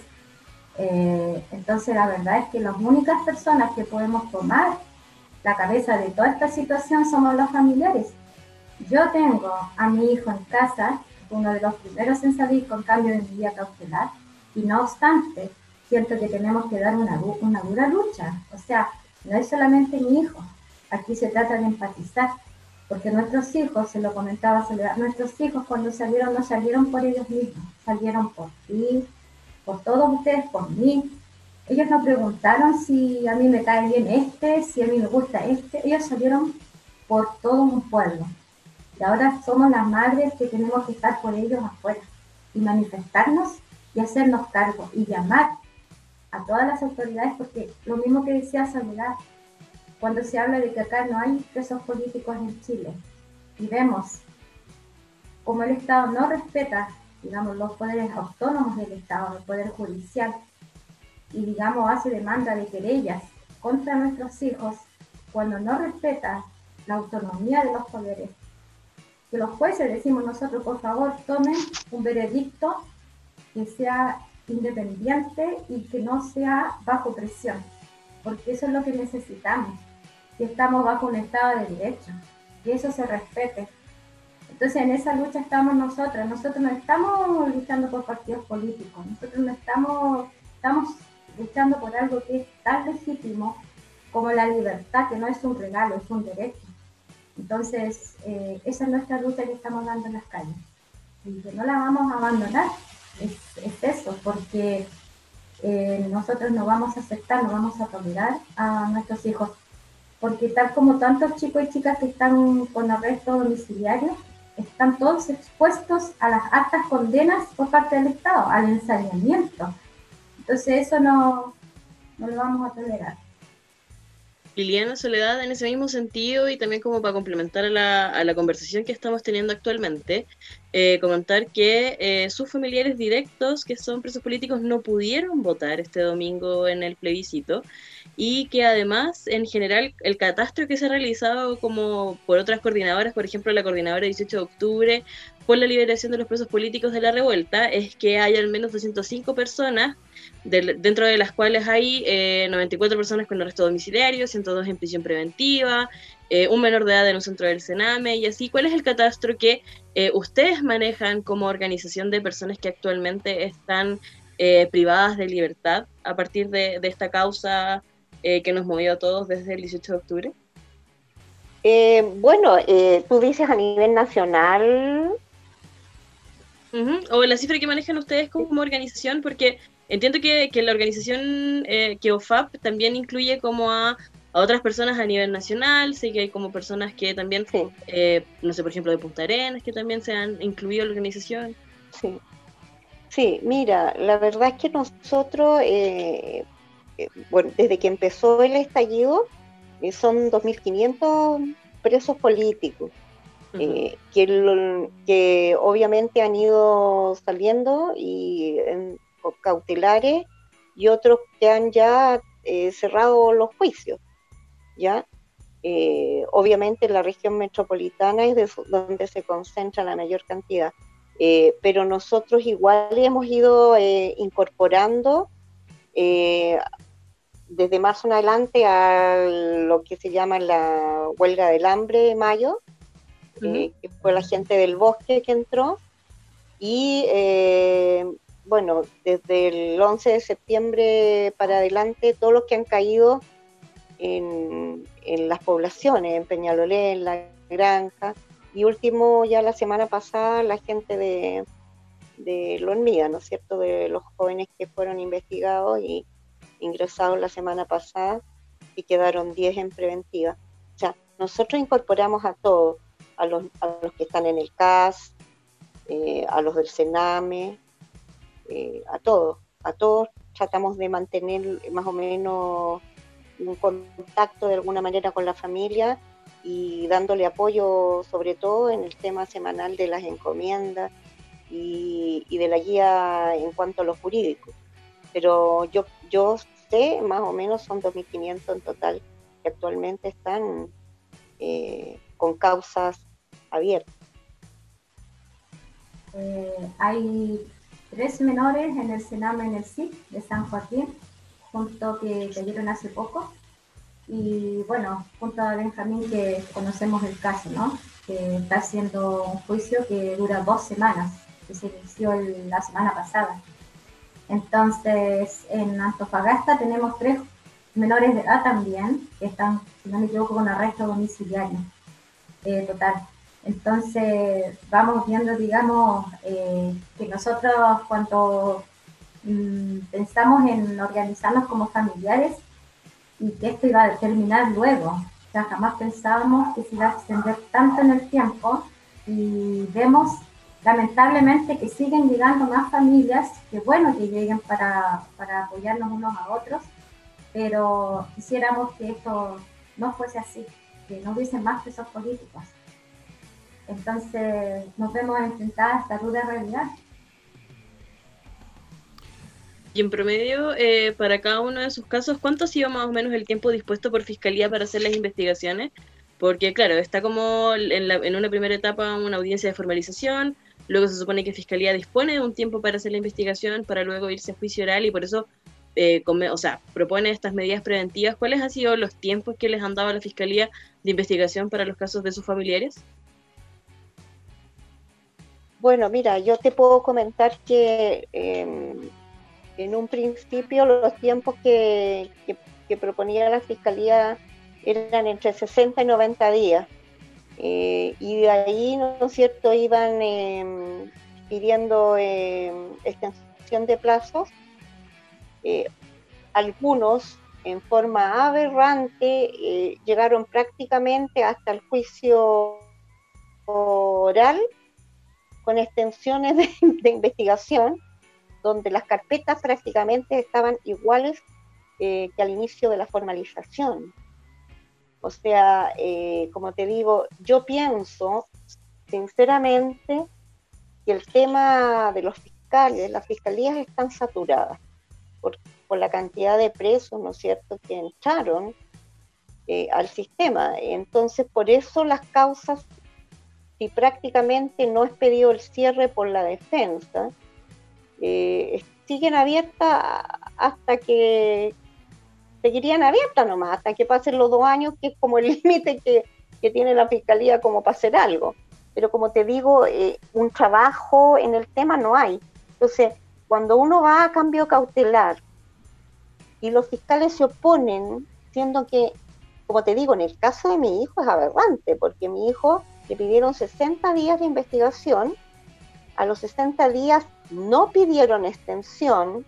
Eh, entonces, la verdad es que las únicas personas que podemos tomar la cabeza de toda esta situación somos los familiares. Yo tengo a mi hijo en casa, uno de los primeros en salir con cambio de medida cautelar, y no obstante, siento que tenemos que dar una, una dura lucha. O sea, no es solamente mi hijo, aquí se trata de empatizar, porque nuestros hijos, se lo comentaba Soledad, nuestros hijos cuando salieron no salieron por ellos mismos, salieron por ti, por todos ustedes, por mí. Ellos no preguntaron si a mí me cae bien este, si a mí me gusta este, ellos salieron por todo un pueblo. Y ahora somos las madres que tenemos que estar por ellos afuera y manifestarnos y hacernos cargo y llamar a todas las autoridades, porque lo mismo que decía Soledad, cuando se habla de que acá no hay presos políticos en Chile y vemos cómo el Estado no respeta, digamos, los poderes autónomos del Estado, el poder judicial, y digamos hace demanda de querellas contra nuestros hijos, cuando no respeta la autonomía de los poderes, que los jueces decimos nosotros, por favor, tomen un veredicto que sea independiente y que no sea bajo presión, porque eso es lo que necesitamos, que estamos bajo un Estado de Derecho, que eso se respete. Entonces en esa lucha estamos nosotros, nosotros no estamos luchando por partidos políticos, nosotros no estamos, estamos luchando por algo que es tan legítimo como la libertad, que no es un regalo, es un derecho. Entonces eh, esa es nuestra lucha que estamos dando en las calles, y que no la vamos a abandonar, es, es eso, porque eh, nosotros no vamos a aceptar, no vamos a tolerar a nuestros hijos, porque tal como tantos chicos y chicas que están con arresto domiciliario, están todos expuestos a las altas condenas por parte del Estado, al ensañamiento. Entonces eso no, no lo vamos a tolerar. Liliana, Soledad, en ese mismo sentido y también como para complementar a la, a la conversación que estamos teniendo actualmente, eh, comentar que eh, sus familiares directos, que son presos políticos, no pudieron votar este domingo en el plebiscito, y que además, en general, el catastro que se ha realizado como por otras coordinadoras, por ejemplo la coordinadora dieciocho de octubre, por la liberación de los presos políticos de la revuelta, es que hay al menos doscientas cinco personas, de, dentro de las cuales hay eh, noventa y cuatro personas con arresto domiciliario, ciento dos en prisión preventiva, eh, un menor de edad en un centro del Sename, y así. ¿Cuál es el catastro que eh, ustedes manejan como organización de personas que actualmente están eh, privadas de libertad a partir de, de esta causa eh, que nos movió a todos desde el dieciocho de octubre? Eh, bueno, eh, tú dices a nivel nacional. Uh-huh. O la cifra que manejan ustedes como organización, porque entiendo que, que la organización, eh, que O F A P también incluye como a, a otras personas a nivel nacional. Sé que hay como personas que también, Sí. eh, no sé, por ejemplo, de Punta Arenas, que también se han incluido en la organización. Sí, sí, mira, la verdad es que nosotros, eh, eh, bueno, desde que empezó el estallido, eh, son dos mil quinientos presos políticos, Uh-huh. eh, que, lo, que obviamente han ido saliendo y en cautelares, y otros que han ya eh, cerrado los juicios, ¿ya? Eh, obviamente la región metropolitana es de, donde se concentra la mayor cantidad. Eh, pero nosotros igual hemos ido eh, incorporando eh, desde marzo en adelante a lo que se llama la huelga del hambre de mayo, uh-huh. eh, que fue la gente del bosque que entró, y eh, bueno, desde el once de septiembre para adelante, todos los que han caído en, en las poblaciones, en Peñalolén, en La Granja, y último, ya la semana pasada, la gente de, de La Hormiga, ¿no es cierto?, de los jóvenes que fueron investigados y ingresados la semana pasada, y quedaron diez en preventiva. O sea, nosotros incorporamos a todos, a los, a los que están en el C A S, eh, a los del Sename, eh, a todos, a todos tratamos de mantener más o menos un contacto de alguna manera con la familia, y dándole apoyo sobre todo en el tema semanal de las encomiendas y, y de la guía en cuanto a lo jurídico. Pero yo, yo sé, más o menos son dos mil quinientos en total que actualmente están eh, con causas abiertas. Eh, hay tres menores en el Sename, en el C I C de San Joaquín, junto que cayeron hace poco. Y bueno, junto a Benjamín, que conocemos el caso, ¿no? Que está haciendo un juicio que dura dos semanas, que se inició el, la semana pasada. Entonces, en Antofagasta tenemos tres menores de edad también, que están, si no me equivoco, con arresto domiciliario eh, total. Entonces, vamos viendo, digamos, eh, que nosotros cuando mmm, pensamos en organizarnos como familiares, y que esto iba a terminar luego. O sea, jamás pensábamos que se iba a extender tanto en el tiempo, y vemos lamentablemente que siguen llegando más familias, que bueno que lleguen para, para apoyarnos unos a otros, pero quisiéramos que esto no fuese así, que no hubiesen más presos políticos. Entonces nos vemos enfrentadas a esta dura realidad. Y en promedio, eh, para cada uno de sus casos, ¿cuánto ha sido más o menos el tiempo dispuesto por Fiscalía para hacer las investigaciones? Porque, claro, está como en, la, en una primera etapa una audiencia de formalización, luego se supone que Fiscalía dispone de un tiempo para hacer la investigación, para luego irse a juicio oral, y por eso eh, come, o sea, propone estas medidas preventivas, ¿cuáles han sido los tiempos que les han dado a la Fiscalía de investigación para los casos de sus familiares? Bueno, mira, yo te puedo comentar que eh, en un principio los tiempos que, que, que proponía la Fiscalía eran entre sesenta y noventa días. Eh, y de ahí, ¿no es cierto?, iban eh, pidiendo eh, extensión de plazos. Eh, algunos, en forma aberrante, eh, llegaron prácticamente hasta el juicio oral, con extensiones de, de investigación, donde las carpetas prácticamente estaban iguales eh, que al inicio de la formalización. O sea, eh, como te digo, yo pienso sinceramente que el tema de los fiscales, las fiscalías están saturadas por, por la cantidad de presos, ¿no es cierto?, que entraron eh, al sistema. Entonces, por eso las causas, si prácticamente no es pedido el cierre por la defensa, eh, siguen abiertas hasta que, seguirían abiertas nomás, hasta que pasen los dos años, que es como el límite que, que tiene la Fiscalía como para hacer algo. Pero como te digo, eh, un trabajo en el tema no hay. Entonces, cuando uno va a cambio cautelar y los fiscales se oponen, siendo que, como te digo, en el caso de mi hijo es aberrante, porque mi hijo le pidieron sesenta días de investigación, a los sesenta días no pidieron extensión,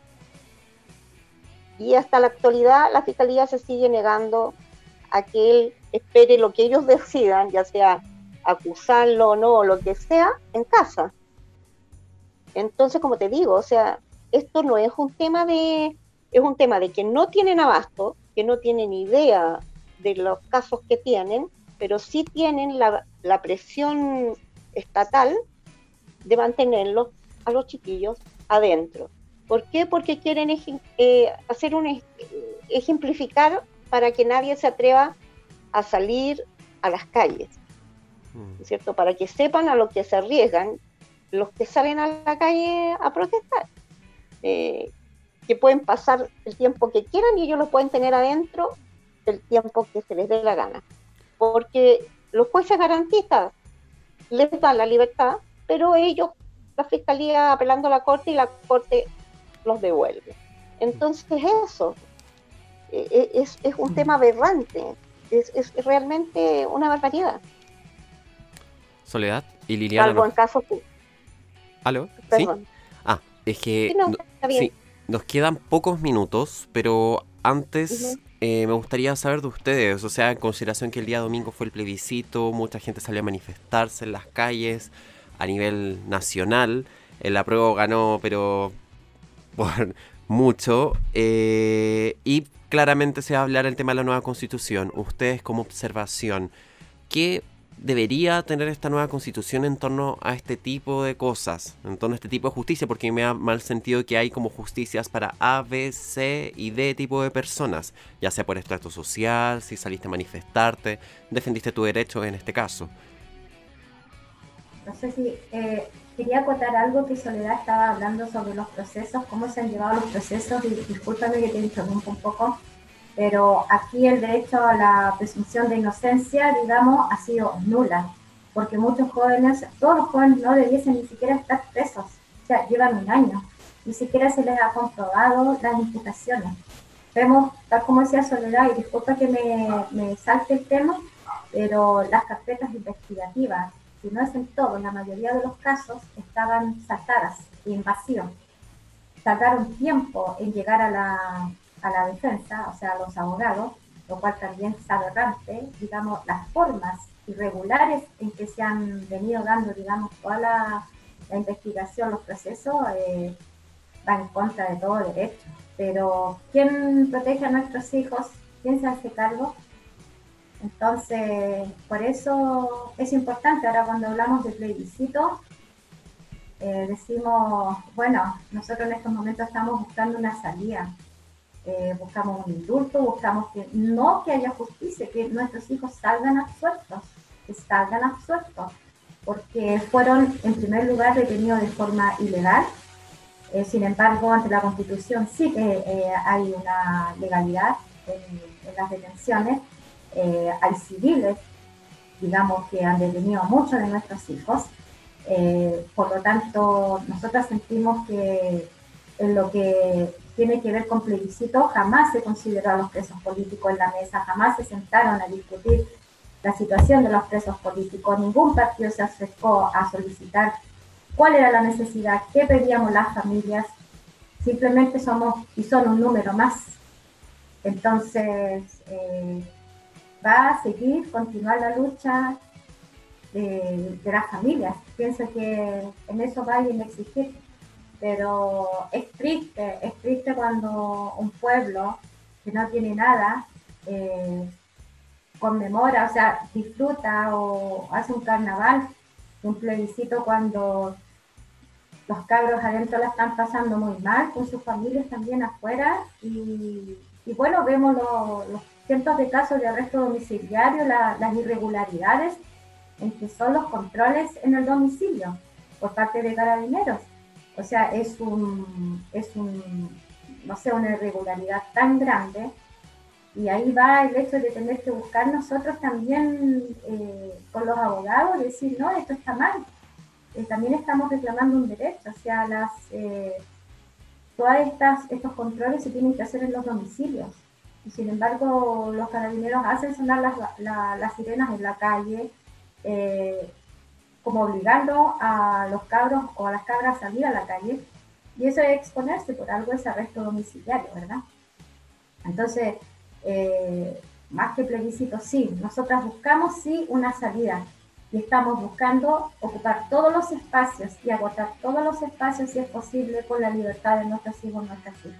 y hasta la actualidad la Fiscalía se sigue negando a que él espere lo que ellos decidan, ya sea acusarlo o no, o lo que sea, en casa. Entonces, como te digo, o sea, esto no es un tema de, es un tema de que no tienen abasto, que no tienen idea de los casos que tienen, pero sí tienen la, la presión estatal de mantenerlos a los chiquillos adentro. ¿Por qué? Porque quieren eh, hacer un ejemplificar para que nadie se atreva a salir a las calles, ¿no es cierto? Para que sepan a lo que se arriesgan los que salen a la calle a protestar, eh, que pueden pasar el tiempo que quieran y ellos lo pueden tener adentro el tiempo que se les dé la gana, porque los jueces garantistas les dan la libertad, pero ellos, la Fiscalía apelando a la Corte, y la Corte los devuelve. Entonces eso eh, es, es un tema aberrante, es, es realmente una barbaridad. Soledad y Liliana. Algo nos... en caso... ¿Aló? Perdón. ¿Sí? Ah, es que Sí, no, no, está bien. sí, nos quedan pocos minutos, pero antes Uh-huh. eh, me gustaría saber de ustedes, o sea, en consideración que el día domingo fue el plebiscito, mucha gente salió a manifestarse en las calles a nivel nacional, el apruebo ganó, pero por mucho, eh, y claramente se va a hablar el tema de la nueva constitución. Ustedes, como observación, ¿qué debería tener esta nueva constitución en torno a este tipo de cosas, en torno a este tipo de justicia? Porque me da mal sentido que hay como justicias para A, B, C y D tipo de personas, ya sea por estrato social, si saliste a manifestarte, defendiste tu derecho en este caso. No sé si eh, quería acotar algo que Soledad estaba hablando sobre los procesos, cómo se han llevado los procesos, y discúlpame que te interrumpa un poco, pero aquí el derecho a la presunción de inocencia, digamos, ha sido nula, porque muchos jóvenes, todos los jóvenes no debiesen ni siquiera estar presos, o sea, llevan un año, ni siquiera se les ha comprobado las imputaciones. Vemos, tal como decía Soledad, y disculpa que me, me salte el tema, pero las carpetas investigativas, si no es en todo, en la mayoría de los casos, estaban saltadas, en vacío. Tardaron tiempo en llegar a la, a la defensa, o sea, a los abogados, lo cual también es aberrante, digamos, las formas irregulares en que se han venido dando, digamos, toda la, la investigación, los procesos, eh, va en contra de todo derecho. Pero, ¿quién protege a nuestros hijos? ¿Quién se hace cargo? Entonces, por eso es importante. Ahora, cuando hablamos de plebiscito, eh, decimos, bueno, nosotros en estos momentos estamos buscando una salida, eh, buscamos un indulto, buscamos que no que haya justicia, que nuestros hijos salgan absueltos, que salgan absueltos, porque fueron, en primer lugar, detenidos de forma ilegal, Eh, sin embargo, ante la Constitución sí que eh, hay una legalidad en, en las detenciones. Eh, hay civiles, digamos, que han detenido a muchos de nuestros hijos. Eh, por lo tanto, nosotros sentimos que en lo que tiene que ver con plebiscito jamás se consideró a los presos políticos en la mesa, jamás se sentaron a discutir la situación de los presos políticos, ningún partido se acercó a solicitar cuál era la necesidad, qué pedíamos las familias, simplemente somos y son un número más. Entonces, eh, va a seguir, continuar la lucha de, de las familias. Pienso que en eso va a exigir, pero es triste, es triste cuando un pueblo que no tiene nada eh, conmemora, o sea, disfruta o hace un carnaval, un plebiscito cuando los cabros adentro la están pasando muy mal, con sus familias también afuera, y, y bueno, vemos lo, los cientos de casos de arresto domiciliario, la, las irregularidades en que son los controles en el domicilio por parte de carabineros. O sea, es un, es un, no sé, una irregularidad tan grande, y ahí va el hecho de tener que buscar nosotros también eh, con los abogados, decir, no, esto está mal. Eh, también estamos reclamando un derecho, o sea, las, eh, todas estas, estos controles se tienen que hacer en los domicilios. Y sin embargo, los carabineros hacen sonar las, la, las sirenas en la calle, eh, como obligando a los cabros o a las cabras a salir a la calle, y eso es exponerse, por algo ese arresto domiciliario, ¿verdad? Entonces, eh, más que plebiscito, sí, nosotras buscamos sí una salida, y estamos buscando ocupar todos los espacios y agotar todos los espacios si es posible con la libertad de nuestros hijos y nuestras hijas.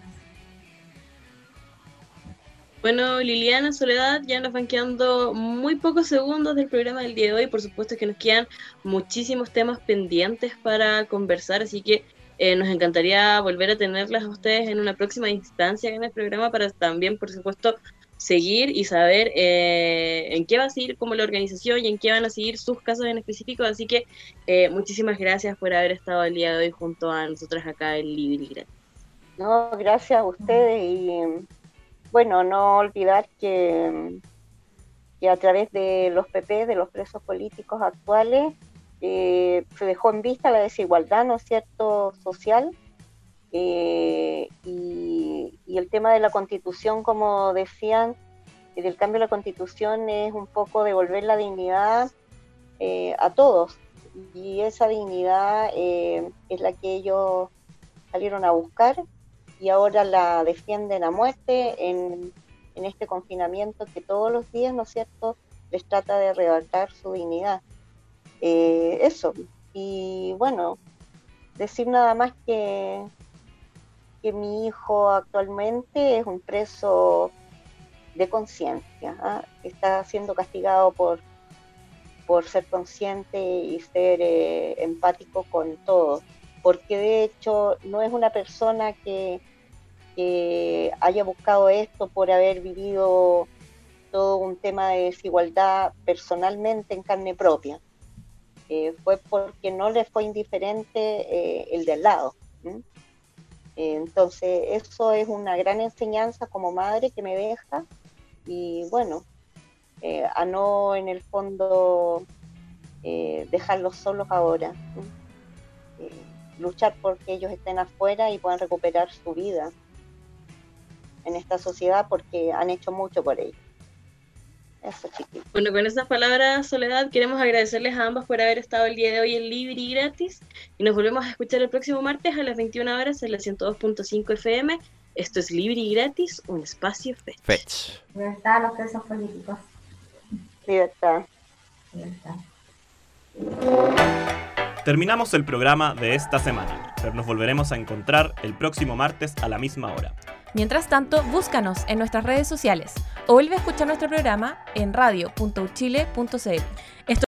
Bueno, Liliana, Soledad, ya nos van quedando muy pocos segundos del programa del día de hoy. Por supuesto que nos quedan muchísimos temas pendientes para conversar, así que eh, nos encantaría volver a tenerlas a ustedes en una próxima instancia en el programa para también, por supuesto, seguir y saber eh, en qué va a seguir como la organización y en qué van a seguir sus casos en específico. Así que eh, muchísimas gracias por haber estado el día de hoy junto a nosotras acá en Libre y Gratis. No, gracias a ustedes, y bueno, no olvidar que, que a través de los P P, de los presos políticos actuales, eh, se dejó en vista la desigualdad, ¿no es cierto?, social, eh, y, y el tema de la Constitución, como decían, del cambio de la Constitución es un poco devolver la dignidad eh, a todos, y esa dignidad eh, es la que ellos salieron a buscar, y ahora la defienden a muerte en, en este confinamiento que todos los días, ¿no es cierto?, les trata de arrebatar su dignidad. Eh, eso, y bueno, decir nada más que, que mi hijo actualmente es un preso de conciencia, ¿eh? Está siendo castigado por, por ser consciente y ser eh, empático con todo, porque de hecho no es una persona que que haya buscado esto por haber vivido todo un tema de desigualdad personalmente en carne propia. Eh, fue porque no le fue indiferente eh, el de al lado. ¿Mm? Eh, entonces, eso es una gran enseñanza como madre que me deja, y bueno, eh, a no en el fondo eh, dejarlos solos ahora. ¿Mm? Eh, luchar porque ellos estén afuera y puedan recuperar su vida en esta sociedad, porque han hecho mucho por ello. Eso, chiquillos. Bueno, con esas palabras, Soledad, queremos agradecerles a ambas por haber estado el día de hoy en Libre y Gratis, y nos volvemos a escuchar el próximo martes a las veintiuna horas en la ciento dos punto cinco F M. Esto es Libre y Gratis, un espacio Fetch. Fetch. Libertad a los presos políticos. Libertad. Libertad. Terminamos el programa de esta semana, pero nos volveremos a encontrar el próximo martes a la misma hora. Mientras tanto, búscanos en nuestras redes sociales o vuelve a escuchar nuestro programa en radio punto uchile punto c l. Esto